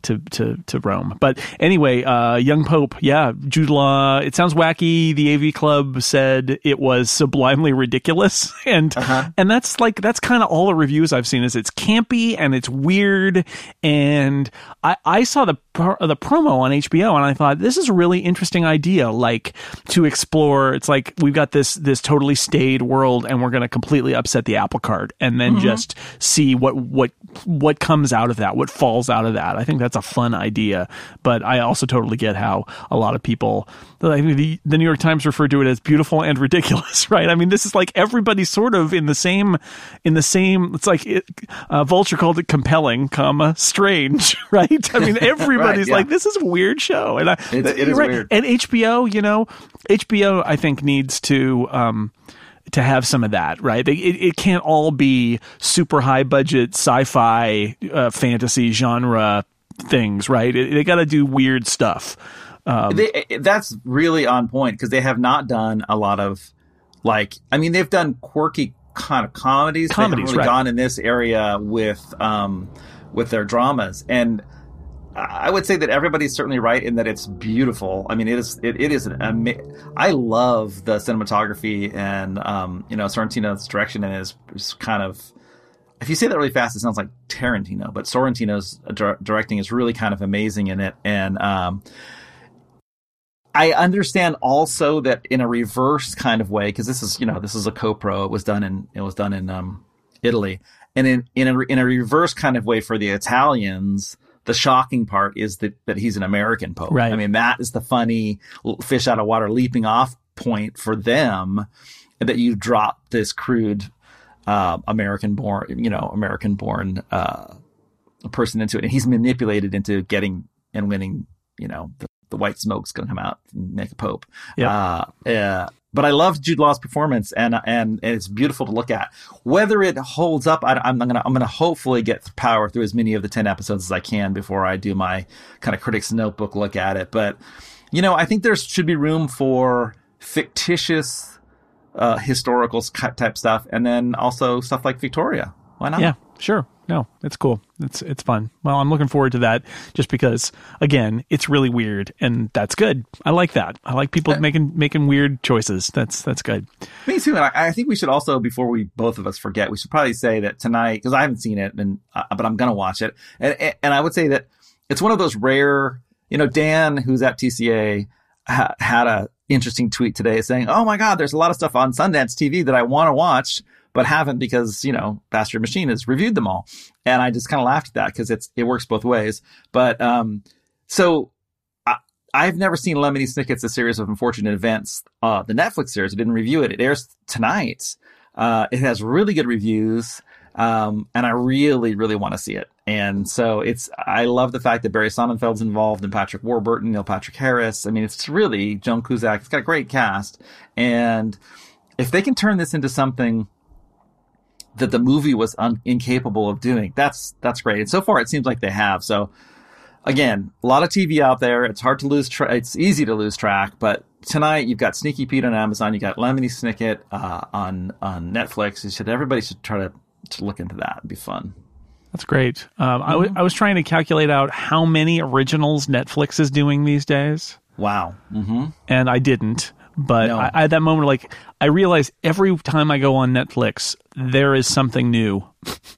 to to to Rome. But anyway, uh, Young Pope, yeah, Jude Law. It sounds wacky. The A V Club said it was sublimely ridiculous, and uh-huh. and that's like that's kind of all the reviews I've seen. Is it's campy and it's weird, and I I saw the the promo on H B O and I thought this is a really interesting idea, like to explore. It's like we've got this this totally staid world, and we're going to completely upset the apple cart, and then mm-hmm. just see what what what comes out of that, what falls out of that. I think that's a fun idea, but I also totally get how a lot of people, I mean, the, the New York Times referred to it as beautiful and ridiculous, right? I mean, this is like everybody's sort of in the same, in the same, it's like it, uh, Vulture called it compelling, comma, strange, right? I mean, everybody's right, yeah. like, this is a weird show. And I, it's, it is right. weird. And H B O, you know, H B O, I think needs to, um, to have some of that, right? It, it can't all be super high budget sci-fi uh, fantasy genre things, right? It, they got to do weird stuff. Um, they, that's really on point because they have not done a lot of like, I mean, they've done quirky kind of comedies. Comedies, they haven't really right. gone in this area with um, with their dramas, and I would say that everybody's certainly right in that it's beautiful. I mean, it is. It, it is an ama- I love the cinematography and um, you know Sorrentino's direction, and is, is kind of. If you say that really fast, it sounds like Tarantino, but Sorrentino's dir- directing is really kind of amazing in it, and um, I understand also that in a reverse kind of way, because this is you know this is a co-pro. It was done in it was done in um, Italy, and in in a in a reverse kind of way for the Italians. The shocking part is that, that he's an American pope. Right. I mean, that is the funny fish out of water leaping off point for them, that you drop this crude uh, American born, you know, American born uh, person into it. And he's manipulated into getting and winning, you know, the, the white smoke's going to come out and make a pope. Yep. Uh, yeah. But I love Jude Law's performance, and and it's beautiful to look at. Whether it holds up, I, I'm gonna I'm gonna hopefully get power through as many of the ten episodes as I can before I do my kind of critics notebook look at it. But you know, I think there should be room for fictitious, uh, historical type stuff, and then also stuff like Victoria. Why not? Yeah, sure. No, it's cool. It's it's fun. Well, I'm looking forward to that just because, again, it's really weird, and that's good. I like that. I like people uh, making making weird choices. That's that's good. Me too. And I, I think we should also, before we both of us forget, we should probably say that tonight, because I haven't seen it, and uh, but I'm gonna watch it, and and I would say that it's one of those rare. You know, Dan, who's at T C A, ha- had a interesting tweet today saying, "Oh my God, there's a lot of stuff on Sundance T V that I want to watch." But haven't because, you know, Bastard Machine has reviewed them all. And I just kind of laughed at that because it's it works both ways. But um, so I, I've never seen Lemony Snicket's A Series of Unfortunate Events, uh, the Netflix series. I didn't review it. It airs tonight. Uh, it has really good reviews. Um, and I really, really want to see it. And so it's I love the fact that Barry Sonnenfeld's involved and Patrick Warburton, Neil Patrick Harris. I mean, it's really Joan Cusack. It's got a great cast. And if they can turn this into something that the movie was un- incapable of doing, that's that's great. And so far, it seems like they have. So, again, a lot of T V out there. It's hard to lose track. It's easy to lose track. But tonight, you've got Sneaky Pete on Amazon. You got Lemony Snicket uh, on on Netflix. You should everybody should try to, to look into that. It'd be fun. That's great. Um, mm-hmm. I, w- I was trying to calculate out how many originals Netflix is doing these days. Wow. Mm-hmm. And I didn't. But no. I, I had that moment like I realize every time I go on Netflix, there is something new.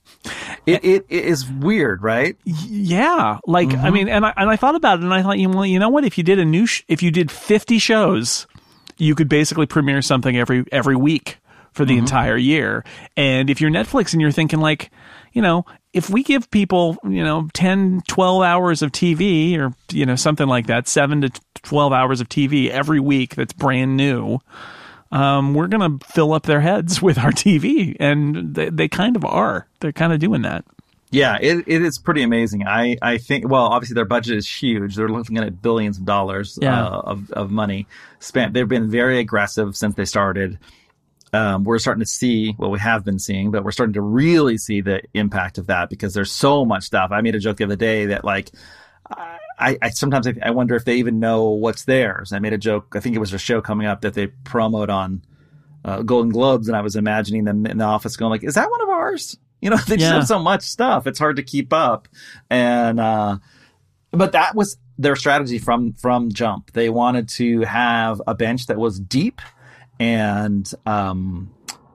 it, it it is weird, right? Yeah, like mm-hmm. I mean, and I and I thought about it, and I thought, you know, you know what? If you did a new, sh- if you did fifty shows, you could basically premiere something every every week for the mm-hmm. entire year. And if you're Netflix and you're thinking like, you know, if we give people, you know, ten, twelve hours of T V or, you know, something like that, seven to twelve hours of T V every week that's brand new, um, we're going to fill up their heads with our T V. And they, they kind of are. They're kind of doing that. Yeah, it, it is pretty amazing. I, I think, well, obviously their budget is huge. They're looking at billions of dollars yeah. uh, of, of money spent. They've been very aggressive since they started. Um, we're starting to see, well, we have been seeing, but we're starting to really see the impact of that because there's so much stuff. I made a joke the other day that like, I, I sometimes I, I wonder if they even know what's theirs. I made a joke. I think it was a show coming up that they promote on uh, Golden Globes. And I was imagining them in the office going like, is that one of ours? You know, they just yeah. have so much stuff. It's hard to keep up. And, uh, But that was their strategy from from jump. They wanted to have a bench that was deep and um,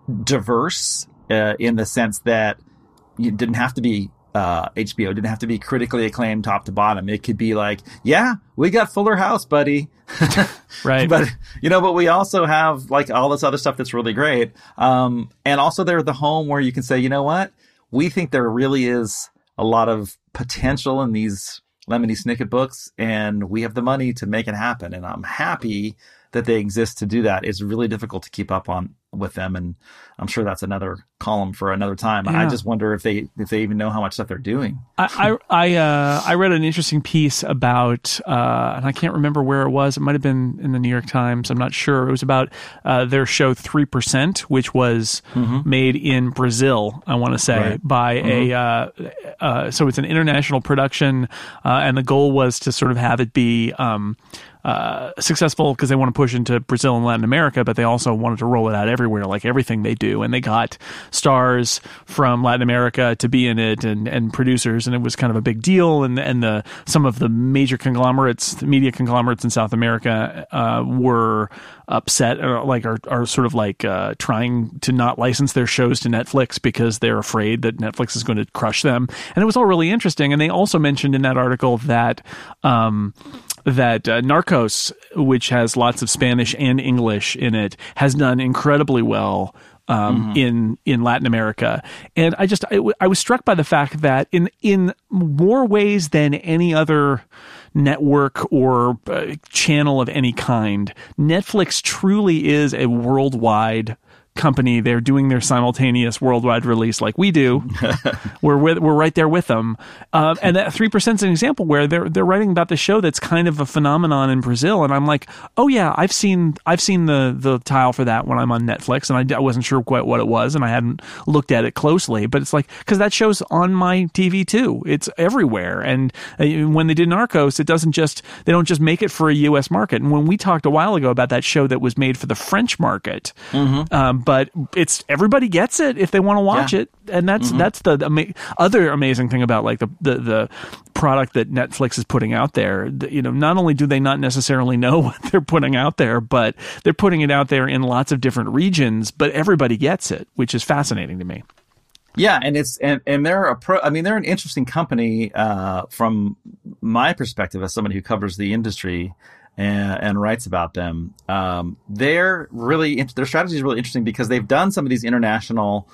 diverse uh, in the sense that you didn't have to be uh, H B O, didn't have to be critically acclaimed top to bottom. It could be like, yeah, we got Fuller House, buddy. Right. But, you know, but we also have like all this other stuff that's really great. Um, and also they're the home where you can say, you know what? We think there really is a lot of potential in these Lemony Snicket books, and we have the money to make it happen. And I'm happy that they exist to do that. It's really difficult to keep up on with them, and I'm sure that's another column for another time. Yeah. I just wonder if they if they even know how much stuff they're doing. I I I, uh, I read an interesting piece about, uh, and I can't remember where it was. It might have been in the New York Times. I'm not sure. It was about uh, their show three percent, which was mm-hmm. made in Brazil, I want to say, right. by mm-hmm. a uh, uh, so it's an international production, uh, and the goal was to sort of have it be um, uh, successful because they want to push into Brazil and Latin America, but they also wanted to roll it out everywhere, like everything they do. And they got stars from Latin America to be in it, and, and producers, and it was kind of a big deal. And and the some of the major conglomerates, the media conglomerates in South America, uh, were upset, or like are, are sort of like uh, trying to not license their shows to Netflix because they're afraid that Netflix is going to crush them. And it was all really interesting. And they also mentioned in that article that um, that uh, Narcos, which has lots of Spanish and English in it, has done incredibly well um, mm-hmm. in in Latin America. And I just I, I was struck by the fact that in in more ways than any other network or uh, channel of any kind, Netflix truly is a worldwide company. They're doing their simultaneous worldwide release like we do. we're with, we're right there with them. Uh, and that three percent is an example where they're they're writing about the show that's kind of a phenomenon in Brazil. And I'm like, oh yeah, I've seen I've seen the the tile for that when I'm on Netflix, and I, I wasn't sure quite what it was, and I hadn't looked at it closely. But it's like, because that show's on my T V too. It's everywhere. And uh, when they did Narcos, it doesn't just they don't just make it for a U S market. And when we talked a while ago about that show that was made for the French market, mm-hmm. um, but it's everybody gets it if they want to watch yeah. it, and that's mm-hmm. that's the ama- other amazing thing about like the, the the product that Netflix is putting out there. You know, not only do they not necessarily know what they're putting out there, but they're putting it out there in lots of different regions, but everybody gets it, which is fascinating to me. Yeah, and it's and, and they're a pro. I mean, they're an interesting company uh, from my perspective as somebody who covers the industry and, and writes about them. Um, they're really their strategy is really interesting because they've done some of these international.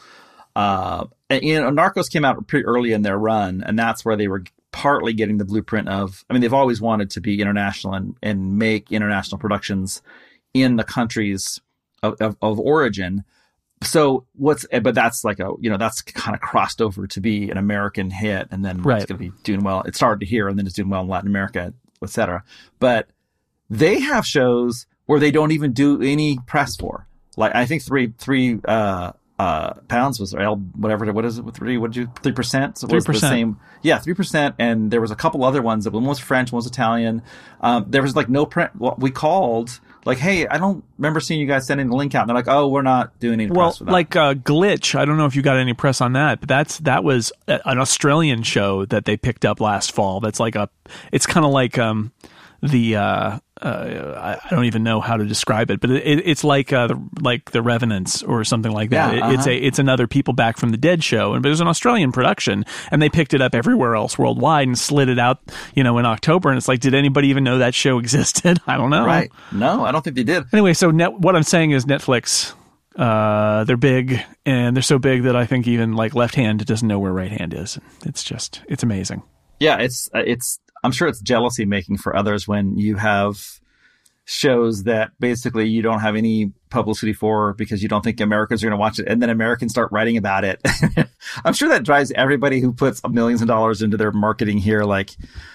Uh, and, you know, Narcos came out pretty early in their run, and that's where they were partly getting the blueprint of. I mean, they've always wanted to be international and and make international productions in the countries of, of, of origin. So what's, but that's like a, you know, that's kind of crossed over to be an American hit, and then right. it's going to be doing well. It started here, and then it's doing well in Latin America, et cetera. But they have shows where they don't even do any press for. Like, I think three, three, uh, uh, pounds was, or whatever, what is it with three? What did you, three percent? So it was the same. Yeah, three percent. And there was a couple other ones. One was French, one was Italian. Um, there was like no print. Well, we called, like, hey, I don't remember seeing you guys sending the link out. And they're like, oh, we're not doing any well, press for that. Like uh, Glitch, I don't know if you got any press on that, but that's that was an Australian show that they picked up last fall. That's like a, it's kind of like um, the, uh, uh, I don't even know how to describe it, but it, it, it's like uh, the, like the Revenants or something like that. Yeah, it, uh-huh. It's a it's another People Back from the Dead show, and but it was an Australian production, and they picked it up everywhere else worldwide and slid it out, you know, in October. And it's like, did anybody even know that show existed? I don't know. Right? No, I don't think they did. Anyway, so net, what I'm saying is Netflix. Uh, they're big, and they're so big that I think even like left hand doesn't know where right hand is. It's just it's amazing. Yeah, it's it's. I'm sure it's jealousy making for others when you have shows that basically you don't have any publicity for because you don't think Americans are going to watch it, and then Americans start writing about it. I'm sure that drives everybody who puts millions of dollars into their marketing here like,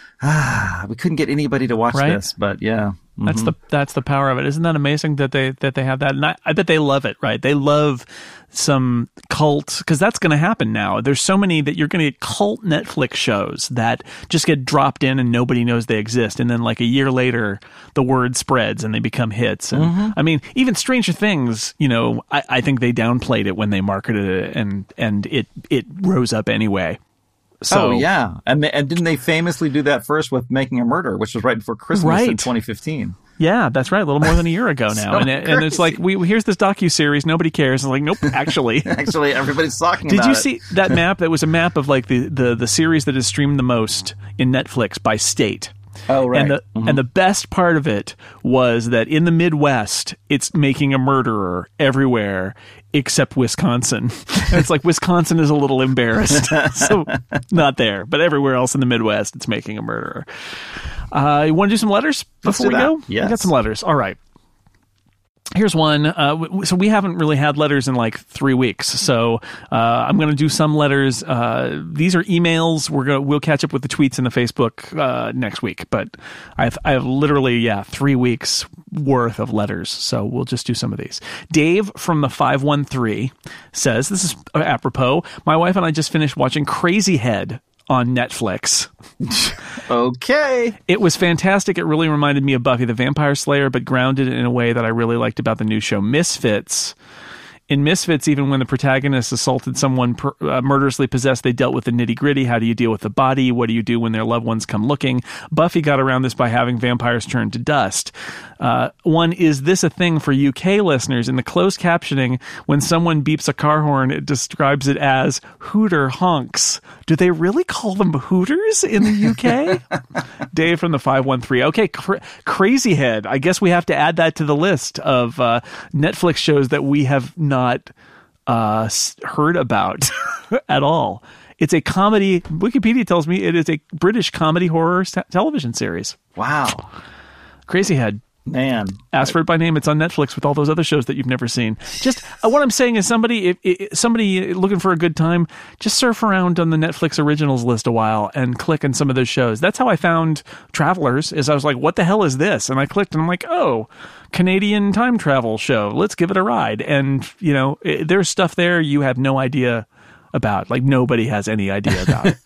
ah, we couldn't get anybody to watch right? this, but yeah. Mm-hmm. That's the that's the power of it. Isn't that amazing that they that they have that? And I, I bet they love it, right? They love some cult, because that's going to happen now. There's so many that you're going to get cult Netflix shows that just get dropped in and nobody knows they exist, and then like a year later, the word spreads and they become hits. And mm-hmm. I mean, even Stranger Things, you know, I, I think they downplayed it when they marketed it, and and it it rose up anyway. So oh yeah, and they, and didn't they famously do that first with Making a Murderer, which was right before Christmas right. in twenty fifteen? Yeah, that's right. A little more than a year ago now, so and it, and it's like we here's this docu-series. Nobody cares. It's like nope, actually, actually everybody's talking. Did about you it. see that map? That was a map of like the, the the series that is streamed the most in Netflix by state. Oh, right. And the mm-hmm. and the best part of it was that in the Midwest, it's Making a Murderer everywhere except Wisconsin. And it's like Wisconsin is a little embarrassed, so not there, but everywhere else in the Midwest, it's Making a Murderer. Uh, you want to do some letters before we go? Yes. We got some letters. All right. Here's one. Uh, w- so we haven't really had letters in like three weeks. So uh, I'm going to do some letters. Uh, these are emails. We're going we'll catch up with the tweets and the Facebook uh, next week. But I have I have literally yeah three weeks worth of letters. So we'll just do some of these. Dave from the five one three says, this is apropos. My wife and I just finished watching Crazy Head on Netflix. Okay. It was fantastic. It really reminded me of Buffy the Vampire Slayer, but grounded in a way that I really liked about the new show Misfits. In Misfits, even when the protagonist assaulted someone per, uh, murderously possessed, they dealt with the nitty-gritty. How do you deal with the body? What do you do when their loved ones come looking? Buffy got around this by having vampires turn to dust. Uh, one, is this a thing for U K listeners? In the closed captioning, when someone beeps a car horn, it describes it as Hooter honks. Do they really call them Hooters in the U K? Dave from the five one three. Okay, cra- Crazy Head. I guess we have to add that to the list of uh, Netflix shows that we have not uh, heard about at all. It's a comedy. Wikipedia tells me it is a British comedy horror t- television series. Wow. Crazy Head. Man. Ask for it by name. It's on Netflix with all those other shows that you've never seen. Just uh, what I'm saying is somebody, if, if somebody looking for a good time, just surf around on the Netflix originals list a while and click on some of those shows. That's how I found Travelers. Is I was like, what the hell is this? And I clicked and I'm like, oh, Canadian time travel show. Let's give it a ride. And you know, it, there's stuff there you have no idea about. Like nobody has any idea about it.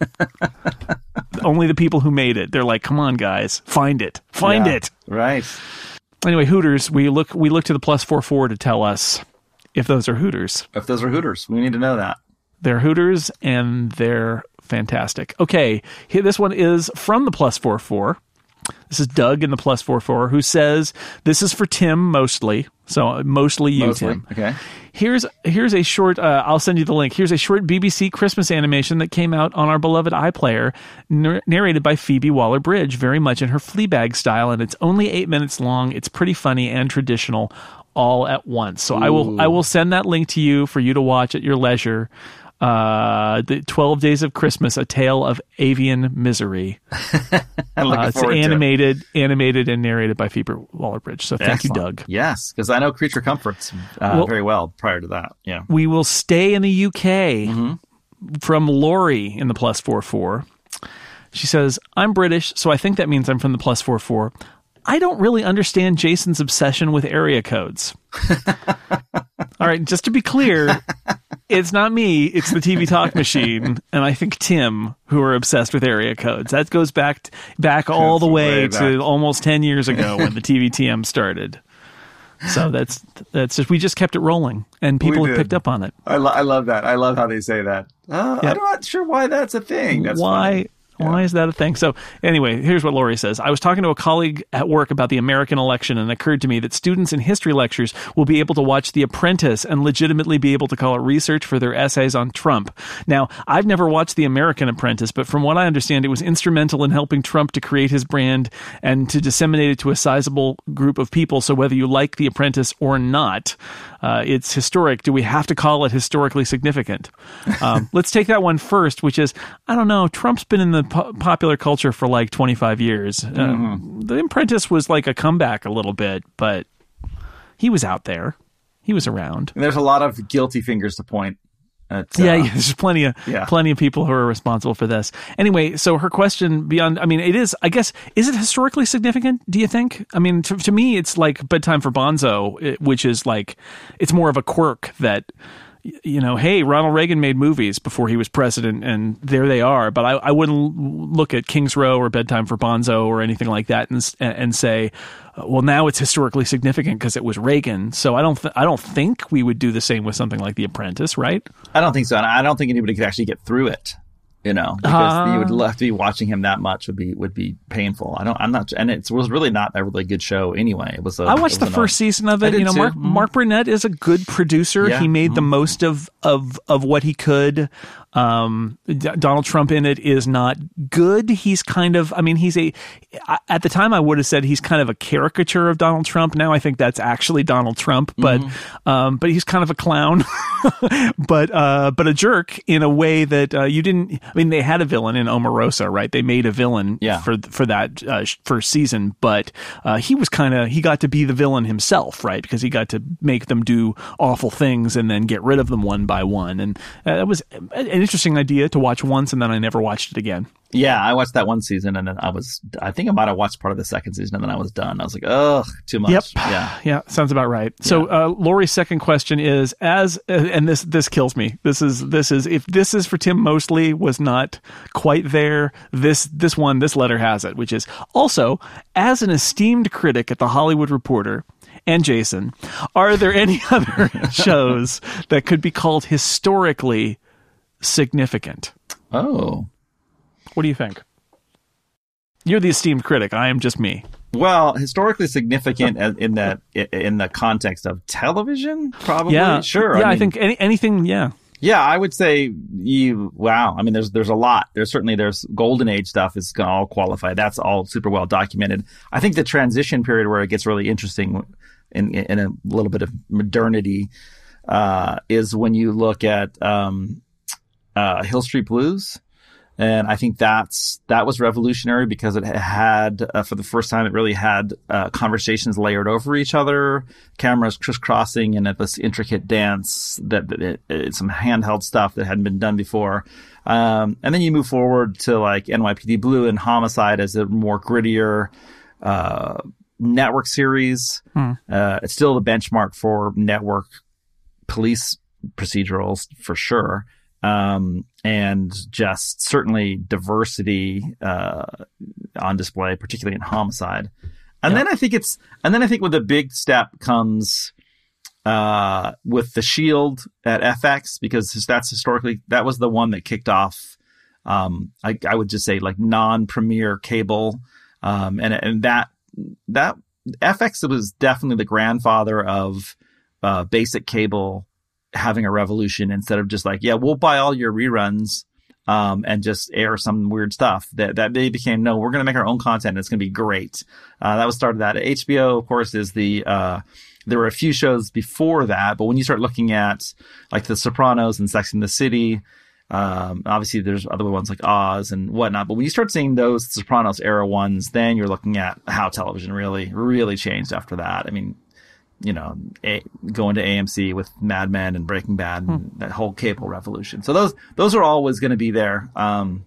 Only the people who made it. They're like, come on, guys, find it, find yeah, it. Right. Anyway, Hooters. We look. We look to the plus four four to tell us if those are Hooters. If those are Hooters, we need to know that. They're Hooters, and they're fantastic. Okay, here, this one is from the plus four four. This is Doug in the plus four four, who says this is for Tim mostly. So mostly you, mostly. Tim. Okay. Here's here's a short. Uh, I'll send you the link. Here's a short B B C Christmas animation that came out on our beloved iPlayer, nar- narrated by Phoebe Waller-Bridge, very much in her Fleabag style, and it's only eight minutes long. It's pretty funny and traditional, all at once. So Ooh. I will I will send that link to you for you to watch at your leisure. Uh, the twelve Days of Christmas, A Tale of Avian Misery. I'm looking uh, it's forward animated, to it. animated and narrated by Phoebe Waller-Bridge. So thank Excellent. you, Doug. Yes, because I know Creature Comforts uh, well, very well prior to that. Yeah, we will stay in the U K. Mm-hmm. From Lori in the plus four four. She says, I'm British, so I think that means I'm from the plus four four. I don't really understand Jason's obsession with area codes. All right, just to be clear, it's not me, it's the T V Talk Machine, and I think Tim, who are obsessed with area codes. That goes back back all the way, way to almost ten years ago when the T V T M started. So that's that's just we just kept it rolling, and people have picked up on it. I, lo- I love that. I love how they say that. Uh, yep. I'm not sure why that's a thing. That's why. Funny. Why is that a thing? So anyway, here's what Lori says. I was talking to a colleague at work about the American election, and it occurred to me that students in history lectures will be able to watch The Apprentice and legitimately be able to call it research for their essays on Trump. Now, I've never watched The American Apprentice, but from what I understand, it was instrumental in helping Trump to create his brand and to disseminate it to a sizable group of people. So whether you like The Apprentice or not, uh, it's historic. Do we have to call it historically significant? Um, let's take that one first, which is, I don't know, Trump's been in the po- popular culture for like twenty-five years. Mm-hmm. Um, the Apprentice was like a comeback a little bit, but he was out there. He was around. And there's a lot of guilty fingers to point at. Uh, yeah, yeah, there's plenty of yeah. plenty of people who are responsible for this. Anyway, so her question beyond, I mean, it is, I guess, is it historically significant, do you think? I mean, to, to me, it's like Bedtime for Bonzo, which is like, it's more of a quirk that, you know, hey, Ronald Reagan made movies before he was president, and there they are. But I, I wouldn't look at King's Row or Bedtime for Bonzo or anything like that and and say, well, now it's historically significant because it was Reagan. So I don't th- I don't think we would do the same with something like The Apprentice, right? I don't think so, and I don't think anybody could actually get through it You know, because Uh, you would have to be watching him that much would be would be painful. I don't. I'm not. And it was really not a really good show anyway. It was. A, I watched it the was first an, season of I it. did You know, too. Mark Mhm. Mark Burnett is a good producer. Yeah. He made the Mhm. most of of of what he could. Um, D- Donald Trump in it is not good. He's kind of. I mean, he's a. At the time, I would have said he's kind of a caricature of Donald Trump. Now I think that's actually Donald Trump, but Mm-hmm. um, but he's kind of a clown, but uh, but a jerk in a way that uh, you didn't. I mean, they had a villain in Omarosa, right? They made a villain Yeah. for for that uh, first season, but uh, he was kind of he got to be the villain himself, right? Because he got to make them do awful things and then get rid of them one by one, and uh, that was an interesting idea to watch once, and then I never watched it again. Yeah, I watched that one season, and then I was. I think I might have watched part of the second season, and then I was done. I was like, ugh, too much. Yep. Yeah. Yeah. Sounds about right. So, uh, Lori's second question is as, uh, and this, this kills me. This is, this is, if this is for Tim Mostly was not quite there, this, this one, this letter has it, which is also as an esteemed critic at the Hollywood Reporter and Jason, are there any other shows that could be called historically significant? Oh. What do you think? You're the esteemed critic. I am just me. Well, historically significant as- in that in the context of television, probably. Yeah. Sure. Yeah. I, mean, think any, anything. Yeah. Yeah, I would say you. Wow. I mean, there's there's a lot. There's certainly there's golden age stuff is going to all qualify. That's all super well documented. I think the transition period where it gets really interesting in in a little bit of modernity uh, is when you look at um, uh, Hill Street Blues. And I think that's that was revolutionary because it had, uh, for the first time, it really had uh, conversations layered over each other, cameras crisscrossing, and this intricate dance that, that it, it, some handheld stuff that hadn't been done before. Um, and then you move forward to like N Y P D Blue and Homicide as a more grittier uh, network series. Hmm. Uh, it's still the benchmark for network police procedurals for sure. Um, and just certainly diversity, uh, on display, particularly in Homicide. And Yeah. then I think it's, and then I think with the big step comes, uh, with The Shield at F X, because that's historically, that was the one that kicked off, um, I, I would just say like non-premiere cable. Um, and, and that, that F X was definitely the grandfather of, uh, basic cable having a revolution instead of just like, yeah, we'll buy all your reruns, um, and just air some weird stuff. That that they became, no, we're going to make our own content. And it's going to be great. Uh, that was started that. H B O, of course, is the, uh, there were a few shows before that, but when you start looking at like The Sopranos and Sex and the City, um, obviously there's other ones like Oz and whatnot, but when you start seeing those Sopranos era ones, then you're looking at how television really, really changed after that. I mean, you know, a, going to A M C with Mad Men and Breaking Bad and hmm. that whole cable revolution. So those those are always going to be there um,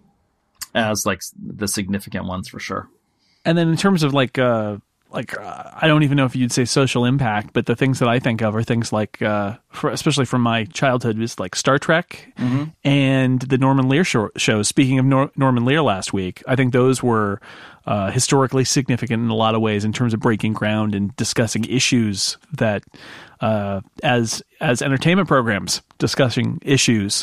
as like the significant ones for sure. And then in terms of like, uh, like uh, I don't even know if you'd say social impact, but the things that I think of are things like, uh, for, especially from my childhood, is like Star Trek mm-hmm. and the Norman Lear show, shows. Speaking of Nor- Norman Lear last week, I think those were uh, historically significant in a lot of ways in terms of breaking ground and discussing issues that, uh, as as entertainment programs, discussing issues,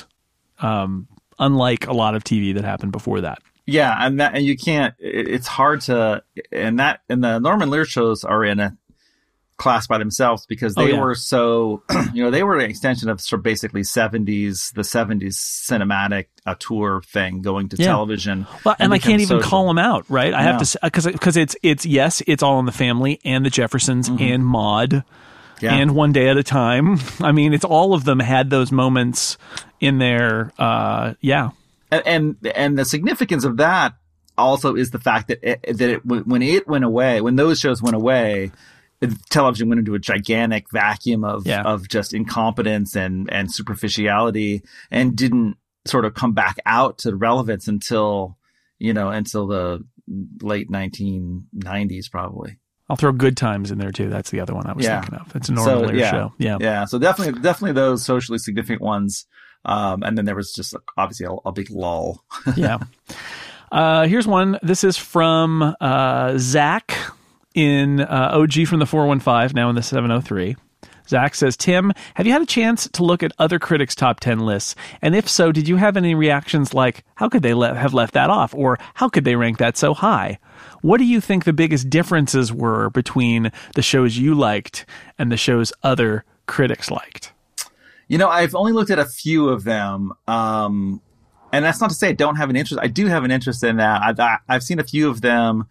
um, unlike a lot of T V that happened before that. Yeah, and that and you can't. It, it's hard to, and that and the Norman Lear shows are in a class by themselves because they oh, yeah. were so, you know, they were an extension of sort of basically seventies, the seventies cinematic uh, tour thing going to yeah. television. Well, and, and I can't even social. call them out, right? I no. have to because because it's it's yes, it's All in the Family and the Jeffersons mm-hmm. and Maude. Yeah. And One Day at a Time. I mean, it's all of them had those moments in there. Uh, yeah. And, and and the significance of that also is the fact that it, that it, when it went away, when those shows went away, television went into a gigantic vacuum of yeah. of just incompetence and and superficiality, and didn't sort of come back out to relevance until you know until the late nineteen nineties probably. I'll throw Good Times in there too. That's the other one I was yeah. thinking of. It's a Norman Lear so, yeah. show. Yeah, yeah. So definitely, definitely those socially significant ones. Um, and then there was just obviously a, a big lull. yeah. Uh, here's one. This is from uh, Zach in uh, O G from the four one five, now in the seven oh three. Zach says, Tim, have you had a chance to look at other critics' top ten lists? And if so, did you have any reactions like, how could they le- have left that off? Or how could they rank that so high? What do you think the biggest differences were between the shows you liked and the shows other critics liked? You know, I've only looked at a few of them. Um, and that's not to say I don't have an interest. I do have an interest in that. I've, I've seen a few of them.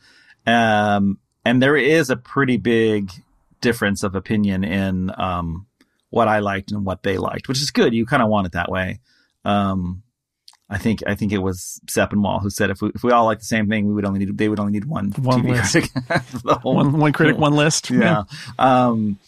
Um, and there is a pretty big difference of opinion in um, what I liked and what they liked, which is good. You kind of want it that way. Um, I think I think it was Sepinwall who said if we if we all like the same thing, we would only need they would only need one, one T V list. critic. whole, one one critic, one list. Yeah. yeah. Um,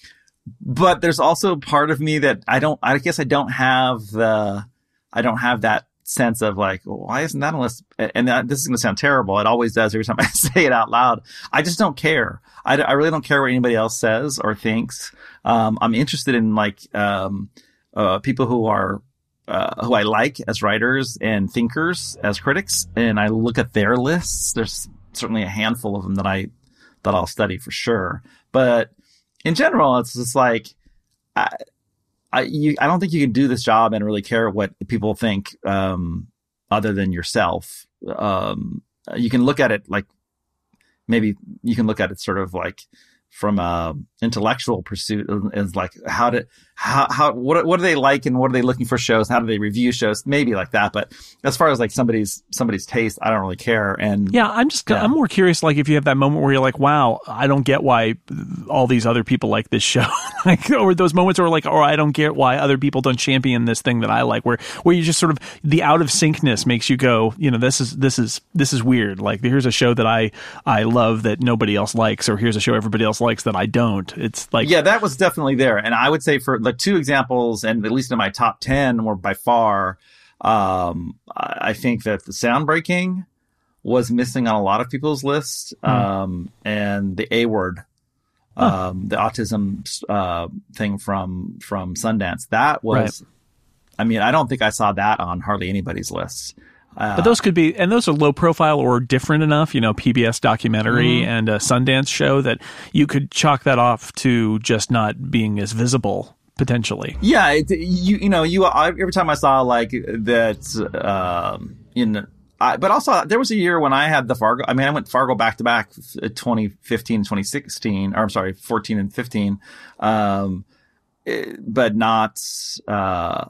but there's also part of me that I don't. I guess I don't have the. I don't have that sense of like, well, why isn't that a list? And that, this is going to sound terrible. It always does every time I say it out loud. I just don't care. I, I really don't care what anybody else says or thinks. Um, I'm interested in like um, uh, people who are. Uh, who I like as writers and thinkers as critics, and I look at their lists. There's certainly a handful of them that I that I'll study for sure. But in general, it's just like I I, you, I don't think you can do this job and really care what people think, um, other than yourself. Um, you can look at it like maybe you can look at it sort of like from a intellectual pursuit is like how to how how what what do they like and what are they looking for shows? How do they review shows? Maybe like that, but as far as like somebody's somebody's taste, I don't really care. And yeah, I'm just yeah. I'm more curious. Like if you have that moment where you're like, wow, I don't get why all these other people like this show, like or those moments where like, or I don't get why other people don't champion this thing that I like. Where where you just sort of the out of syncness makes you go, you know, this is this is this is weird. Like here's a show that I I love that nobody else likes, or here's a show everybody else likes that I don't. It's like yeah, that was definitely there. And I would say for like two examples, and at least in my top ten were by far, um, I think that the Soundbreaking was missing on a lot of people's lists, mm. um, and the A Word, huh. um, the autism uh, thing from from Sundance. That was, right. I mean, I don't think I saw that on hardly anybody's lists. Uh, but those could be, and those are low profile or different enough, you know, P B S documentary mm-hmm. and a Sundance show that you could chalk that off to just not being as visible potentially. Yeah. It, you, you know, you, I, every time I saw like that, um, in, I, but also there was a year when I had the Fargo, I mean, I went Fargo back to back twenty fifteen, twenty sixteen, or I'm sorry, fourteen and fifteen. Um, it, but not, uh,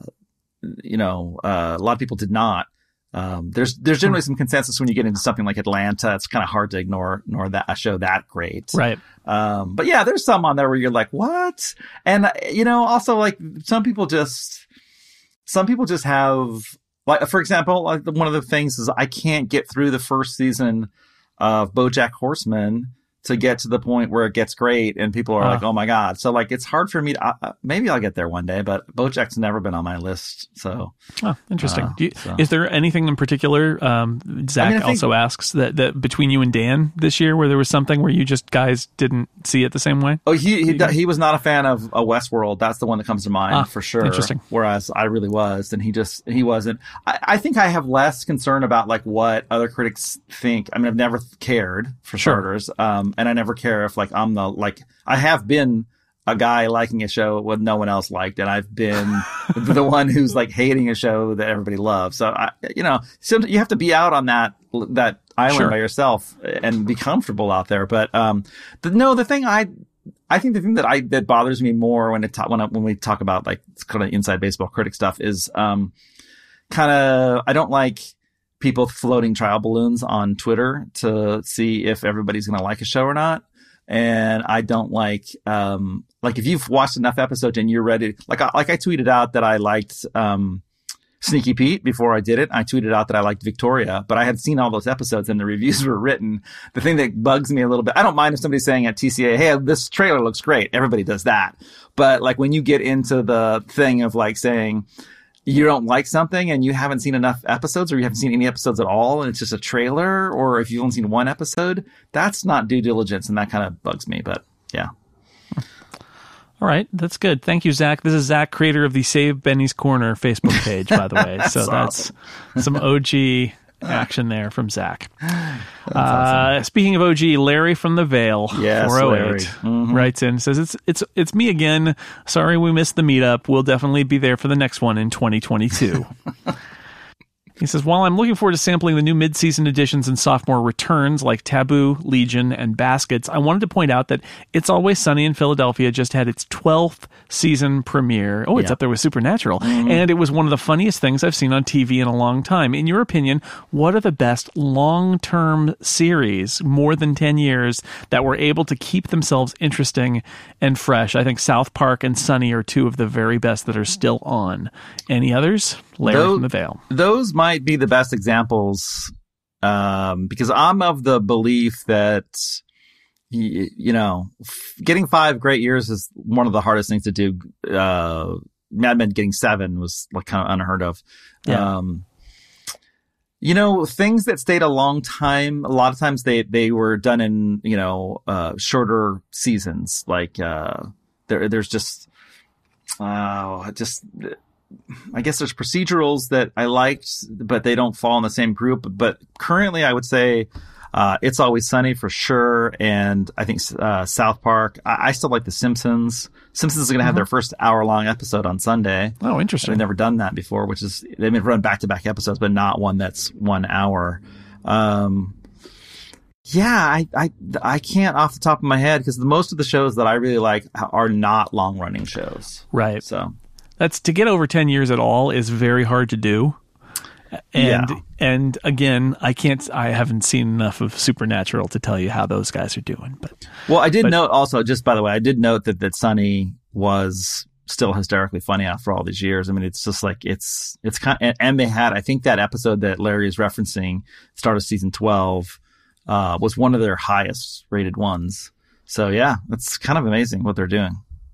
you know, uh, a lot of people did not. Um, there's, there's generally some consensus when you get into something like Atlanta. It's kind of hard to ignore, ignore that a show that great. Right. Um, but yeah, there's some on there where you're like, what? And, you know, also like some people just, some people just have like, for example, like one of the things is I can't get through the first season of BoJack Horseman to get to the point where it gets great and people are uh, like, oh my God. So like, it's hard for me to, uh, maybe I'll get there one day, but BoJack's never been on my list. So. Oh, interesting. Uh, Do you, so. Is there anything in particular, um, Zach I mean, I also think, asks that, that between you and Dan this year where there was something where you just guys didn't see it the same way? Oh, he, he, he was not a fan of uh, Westworld. That's the one that comes to mind ah, for sure. Interesting. Whereas I really was, and he just, he wasn't. I, I think I have less concern about like what other critics think. I mean, I've never cared for sure. starters. Um, and I never care if like I'm the, like, I have been a guy liking a show what no one else liked, and I've been the one who's like hating a show that everybody loves. So I, you know, so you have to be out on that that island sure. by yourself and be comfortable out there. But um, the, no, the thing I I think the thing that I that bothers me more when it ta- when I, when we talk about like kind of inside baseball critic stuff is um, kind of I don't like people floating trial balloons on Twitter to see if everybody's going to like a show or not. And I don't like, um, like if you've watched enough episodes and you're ready, like, I, like I tweeted out that I liked, um, Sneaky Pete before I did it. I tweeted out that I liked Victoria, but I had seen all those episodes and the reviews were written. The thing that bugs me a little bit, I don't mind if somebody's saying at T C A, hey, this trailer looks great. Everybody does that. But like when you get into the thing of like saying, you don't like something and you haven't seen enough episodes or you haven't seen any episodes at all and it's just a trailer, or if you've only seen one episode, that's not due diligence, and that kind of bugs me. But yeah. All right. That's good. Thank you, Zach. This is Zach, creator of the Save Benny's Corner Facebook page, by the way. So that's awesome. some O G action there from Zach. Uh, awesome. Speaking of O G, Larry from the Vale, yes, four oh eight, Larry. Mm-hmm. writes in, says, it's it's it's me again. Sorry we missed the meetup. We'll definitely be there for the next one in twenty twenty-two. He says, while I'm looking forward to sampling the new mid-season additions and sophomore returns like Taboo, Legion, and Baskets, I wanted to point out that It's Always Sunny in Philadelphia just had its twelfth season premiere. Oh, it's yeah. up there with Supernatural. Mm-hmm. And it was one of the funniest things I've seen on T V in a long time. In your opinion, what are the best long-term series, more than ten years, that were able to keep themselves interesting and fresh? I think South Park and Sunny are two of the very best that are still on. Any others? Larry those, from the Vale. Those might be the best examples, um, because I'm of the belief that, you, you know, f- getting five great years is one of the hardest things to do. Uh, Mad Men getting seven was like kind of unheard of. Yeah. Um, you know, things that stayed a long time, a lot of times they, they were done in, you know, uh, shorter seasons. Like, uh, there, there's just, uh, just, I guess there's procedurals that I liked, but they don't fall in the same group. But currently, I would say uh, It's Always Sunny for sure, and I think uh, South Park. I, I still like The Simpsons. Simpsons is going to have Mm-hmm. their first hour-long episode on Sunday. Oh, interesting. They've never done that before, which is they've run back-to-back episodes, but not one that's one hour. Um, yeah, I, I I can't off the top of my head because most of the shows that I really like are not long-running shows. Right. So. That's to get over ten years at all is very hard to do. And, Yeah. and again, I can't, I haven't seen enough of Supernatural to tell you how those guys are doing, but. Well, I did but, note also, just by the way, I did note that, that Sunny was still hysterically funny after all these years. I mean, it's just like, it's, it's kind of, and they had, I think that episode that Larry is referencing, start of season twelve, uh, was one of their highest rated ones. So yeah, it's kind of amazing what they're doing.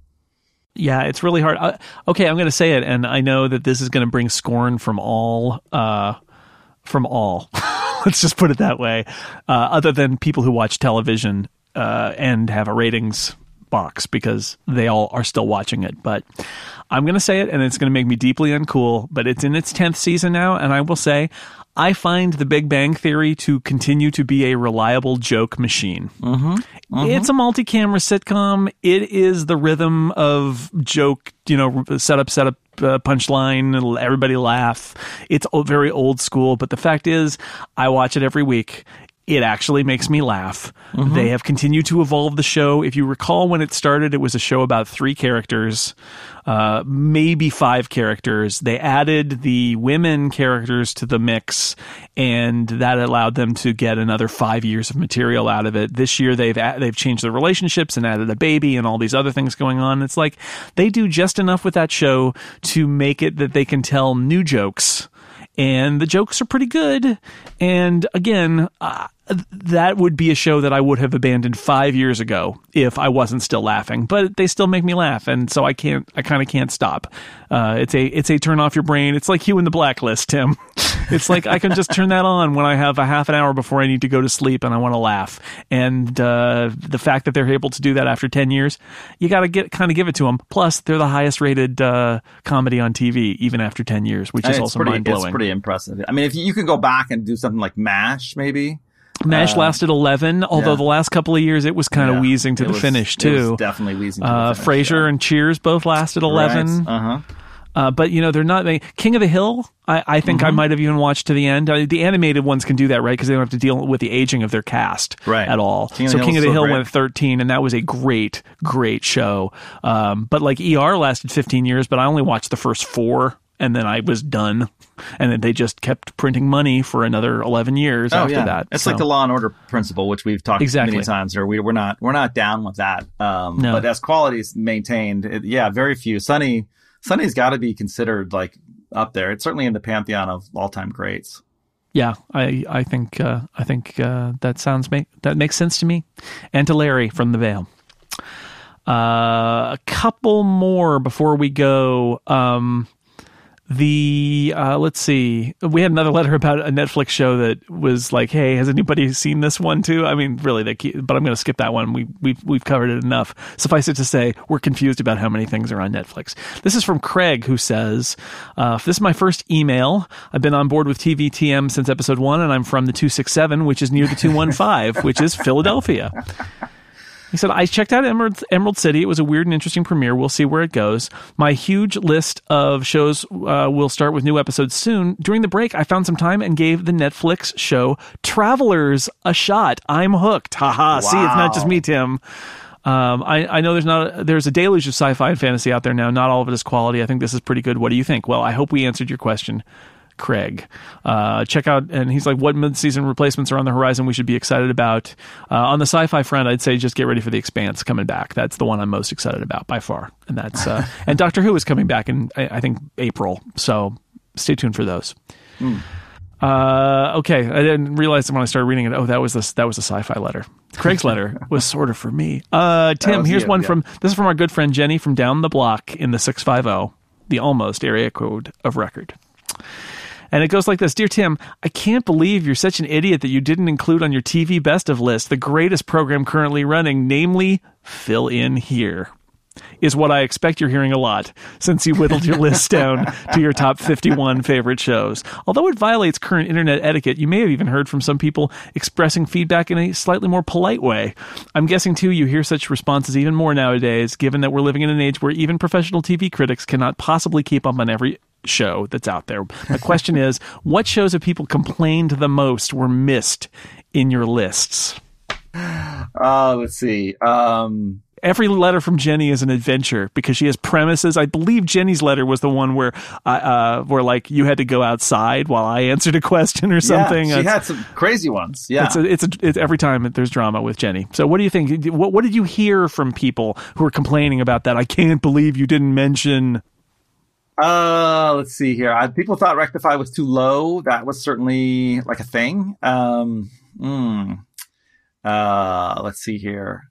Yeah, it's really hard. Uh, okay, I'm going to say it, and I know that this is going to bring scorn from all, uh, from all. Let's just put it that way. Uh, other than people who watch television uh, and have a ratings box, because they all are still watching it. But I'm going to say it, and it's going to make me deeply uncool. But it's in its tenth season now, and I will say, I find The Big Bang Theory to continue to be a reliable joke machine. Mm-hmm. Mm-hmm. It's a multi-camera sitcom. It is the rhythm of joke, you know, setup, setup, uh, punchline, everybody laugh. It's very old school, but the fact is, I watch it every week. It actually makes me laugh. Mm-hmm. They have continued to evolve the show. If you recall when it started, it was a show about three characters, uh, maybe five characters. They added the women characters to the mix, and that allowed them to get another five years of material out of it. This year, they've they've changed the relationships and added a baby and all these other things going on. It's like they do just enough with that show to make it that they can tell new jokes. And the jokes are pretty good. And again, uh, that would be a show that I would have abandoned five years ago if I wasn't still laughing. But they still make me laugh, and so I can't. I kind of can't stop. Uh, it's a it's a turn off your brain. It's like you in The Blacklist, Tim. It's like I can just turn that on when I have a half an hour before I need to go to sleep and I want to laugh. And uh, the fact that they're able to do that after ten years, you got to get kind of give it to them. Plus, they're the highest rated uh, comedy on T V even after ten years, which is also mind blowing. It's pretty impressive. I mean, if you, you could go back and do something like MASH, maybe. MASH uh, lasted eleven, although yeah. the last couple of years it was kind of yeah, wheezing to the was, finish it too. Was definitely wheezing to uh, the finish. Frasier yeah. and Cheers both lasted eleven. Right. Uh-huh. Uh, but, you know, they're not... They, King of the Hill, I, I think mm-hmm. I might have even watched to the end. Uh, the animated ones can do that, right? Because they don't have to deal with the aging of their cast right. at all. King so of King of the so Hill great. went thirteen, and that was a great, great show. Um, but, like, E R lasted fifteen years, but I only watched the first four, and then I was done. And then they just kept printing money for another eleven years oh, after yeah. that. It's so. like the Law and Order principle, which we've talked exactly. many times. Or we, we're not we're not down with that. Um, no. But as quality is maintained, it, yeah, very few. Sunny Sunny's got to be considered like up there. It's certainly in the pantheon of all time greats. Yeah, I I think uh, I think uh, that sounds make that makes sense to me. And to Larry from the Vale. Uh, a couple more before we go. Um, The, uh, let's see, we had another letter about a Netflix show that was like, hey, has anybody seen this one too? I mean, really, they keep, but I'm going to skip that one. We, we've, we've covered it enough. Suffice it to say, we're confused about how many things are on Netflix. This is from Craig, who says, uh, this is my first email. I've been on board with T V T M since episode one, and I'm from the two six seven, which is near the two one five, which is Philadelphia. He said, I checked out Emerald, Emerald City. It was a weird and interesting premiere. We'll see where it goes. My huge list of shows uh, will start with new episodes soon. During the break, I found some time and gave the Netflix show Travelers a shot. I'm hooked. Haha. Wow. See, it's not just me, Tim. Um, I, I know there's not a, there's a deluge of sci-fi and fantasy out there now. Not all of it is quality. I think this is pretty good. What do you think? Well, I hope we answered your question, Craig. Uh, check out, and he's like, what mid-season replacements are on the horizon we should be excited about? Uh, on the sci-fi front, I'd say just get ready for The Expanse coming back. That's the one I'm most excited about by far. And that's uh, and Doctor Who is coming back in, I, I think, April. So stay tuned for those. Mm. Uh, okay, I didn't realize when I started reading it, oh, that was this, that was a sci-fi letter. Craig's letter was sort of for me. Uh, Tim, here's you, one yeah. from, this is from our good friend Jenny from down the block in the six fifty, the almost area code of record. And it goes like this. Dear Tim, I can't believe you're such an idiot that you didn't include on your T V best of list the greatest program currently running, namely Fill In Here. Is what I expect you're hearing a lot, since you whittled your list down to your top fifty-one favorite shows. Although it violates current internet etiquette, you may have even heard from some people expressing feedback in a slightly more polite way. I'm guessing, too, you hear such responses even more nowadays, given that we're living in an age where even professional T V critics cannot possibly keep up on every show that's out there. The question is, what shows have people complained the most were missed in your lists? Uh, let's see. Um... Every letter from Jenny is an adventure because she has premises. I believe Jenny's letter was the one where, uh, where like you had to go outside while I answered a question or something. Yeah, she it's, had some crazy ones. Yeah, it's a, it's, a, it's every time there's drama with Jenny. So what do you think? What, what did you hear from people who are complaining about that? I can't believe you didn't mention. Uh, let's see here. I, people thought Rectify was too low. That was certainly like a thing. Um, mm, uh, let's see here.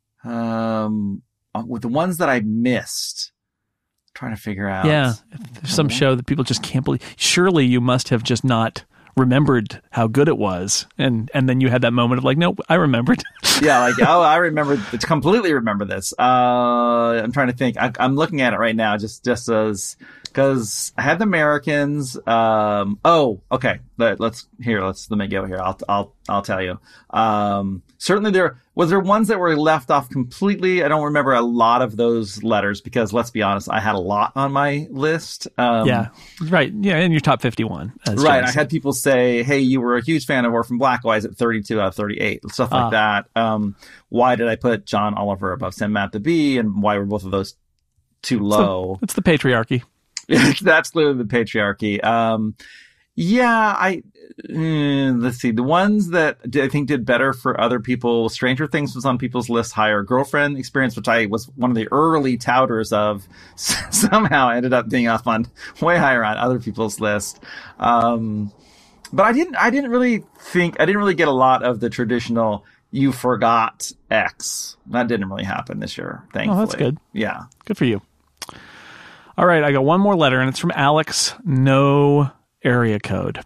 Um, with the ones that I missed, I'm trying to figure out. Yeah, if there's some show that people just can't believe. Surely you must have just not remembered how good it was, and and then you had that moment of like, nope, I remembered. Yeah, like oh, I remember, completely remember this. Uh, I'm trying to think. I, I'm looking at it right now, just just as because I had the Americans. Um, oh, okay. Let, let's here. Let's let me go here. I'll I'll I'll tell you. Um, certainly there was there ones that were left off completely. I don't remember a lot of those letters because let's be honest, I had a lot on my list. Um, yeah, right. Yeah, in your top fifty-one. Right. I had people say, "Hey, you were a huge fan of Orphan Black. Why is it thirty-two out of thirty-eight?" Stuff like uh, that. Um, why did I put John Oliver above Sam Matt the Bee, and why were both of those too low? It's the, it's the patriarchy. That's literally the patriarchy. Um, yeah, I, uh, let's see. The ones that I think did better for other people, Stranger Things was on people's list higher. Girlfriend Experience, which I was one of the early touters of, somehow ended up being up on way higher on other people's list. Um, but I didn't, I didn't really think, I didn't really get a lot of the traditional, you forgot X. That didn't really happen this year, thankfully. Oh, that's good. Yeah. Good for you. All right, I got one more letter, and it's from Alex. No area code.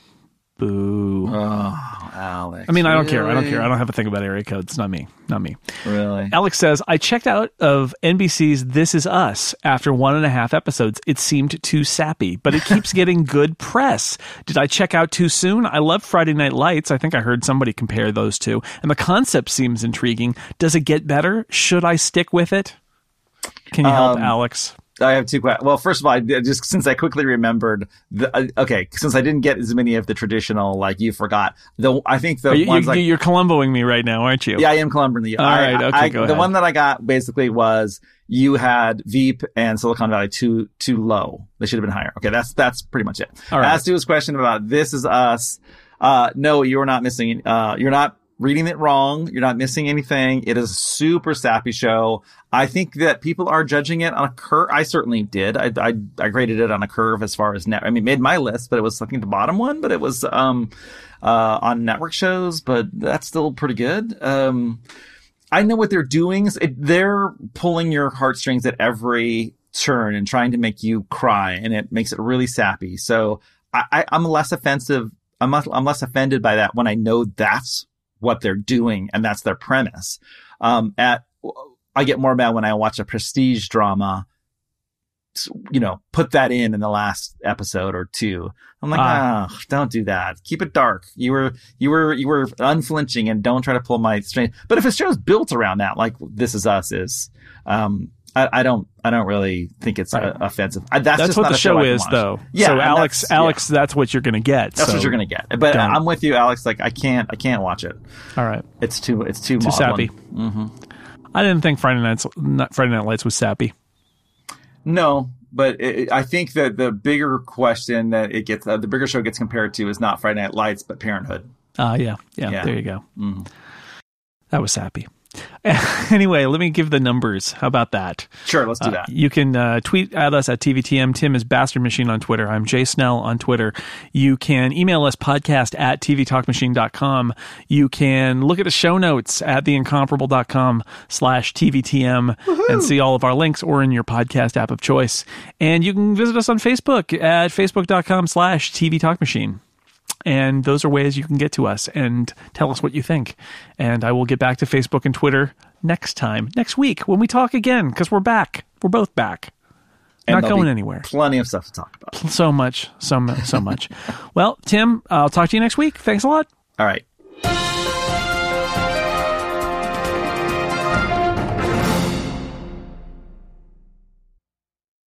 Boo. Oh, Alex. I mean, I don't really? care. I don't care. I don't have a thing about area codes. Not me. Not me. Really? Alex says, I checked out of N B C's This Is Us after one and a half episodes. It seemed too sappy, but it keeps getting good press. Did I check out too soon? I love Friday Night Lights. I think I heard somebody compare those two. And the concept seems intriguing. Does it get better? Should I stick with it? Can you help, um, Alex? I have two questions. Well, first of all, I, just since I quickly remembered, the, uh, okay, since I didn't get as many of the traditional, like you forgot, the I think the you, ones you, like you're Columboing me right now, aren't you? Yeah, I am Columboing you. All I, right, okay, I, go the ahead. one that I got basically was you had Veep and Silicon Valley too too low. They should have been higher. Okay, that's that's pretty much it. All right. As to his question about This Is Us, uh, no, you're not missing. Uh, you're not reading it wrong. You're not missing anything. It is a super sappy show. I think that people are judging it on a curve. I certainly did. I, I, I graded it on a curve as far as net. I mean, made my list, but it was I think the bottom one, but it was, um, uh, on network shows, but that's still pretty good. Um, I know what they're doing. It, they're pulling your heartstrings at every churn and trying to make you cry, and it makes it really sappy. So I, I, I'm less offensive. I'm less, I'm less offended by that when I know that's what they're doing and that's their premise. Um, at I get more mad when I watch a prestige drama, you know, put that in in the last episode or two. I'm like, ah, uh, oh, don't do that. Keep it dark. You were, you were, you were unflinching, and don't try to pull my string. But if a show's built around that, like This Is Us is, um, I, I don't, I don't really think it's right. uh, offensive. I, that's that's just what not the a show, show show is, though. Yeah, so Alex, that's, Alex, yeah. that's what you're going to get. That's so what you're going to get. But don't. I'm with you, Alex. Like, I can't, I can't watch it. All right, it's too, it's too, too sappy. Mm-hmm. I didn't think Friday Nights, Friday Night Lights was sappy. No. But it, I think that the bigger question that it gets, uh, the bigger show gets compared to is not Friday Night Lights, but Parenthood. Ah, uh, yeah, yeah, yeah. There you go. Mm-hmm. That was sappy. Anyway, let me give the numbers. How about that? Sure, let's do uh, that. You can uh, tweet at us at T V T M. Tim is Bastard Machine on Twitter. I'm Jay Snell on Twitter. You can email us podcast at T V talk machine dot com. You can look at the show notes at the incomparable dot com slash T V T M and see all of our links, or in your podcast app of choice. And you can visit us on Facebook at facebook dot com slash T V talk machine. And those are ways you can get to us and tell us what you think. And I will get back to Facebook and Twitter next time, next week, when we talk again, because we're back. We're both back. And not going anywhere. Plenty of stuff to talk about. So much, so, so much. Well, Tim, I'll talk to you next week. Thanks a lot. All right.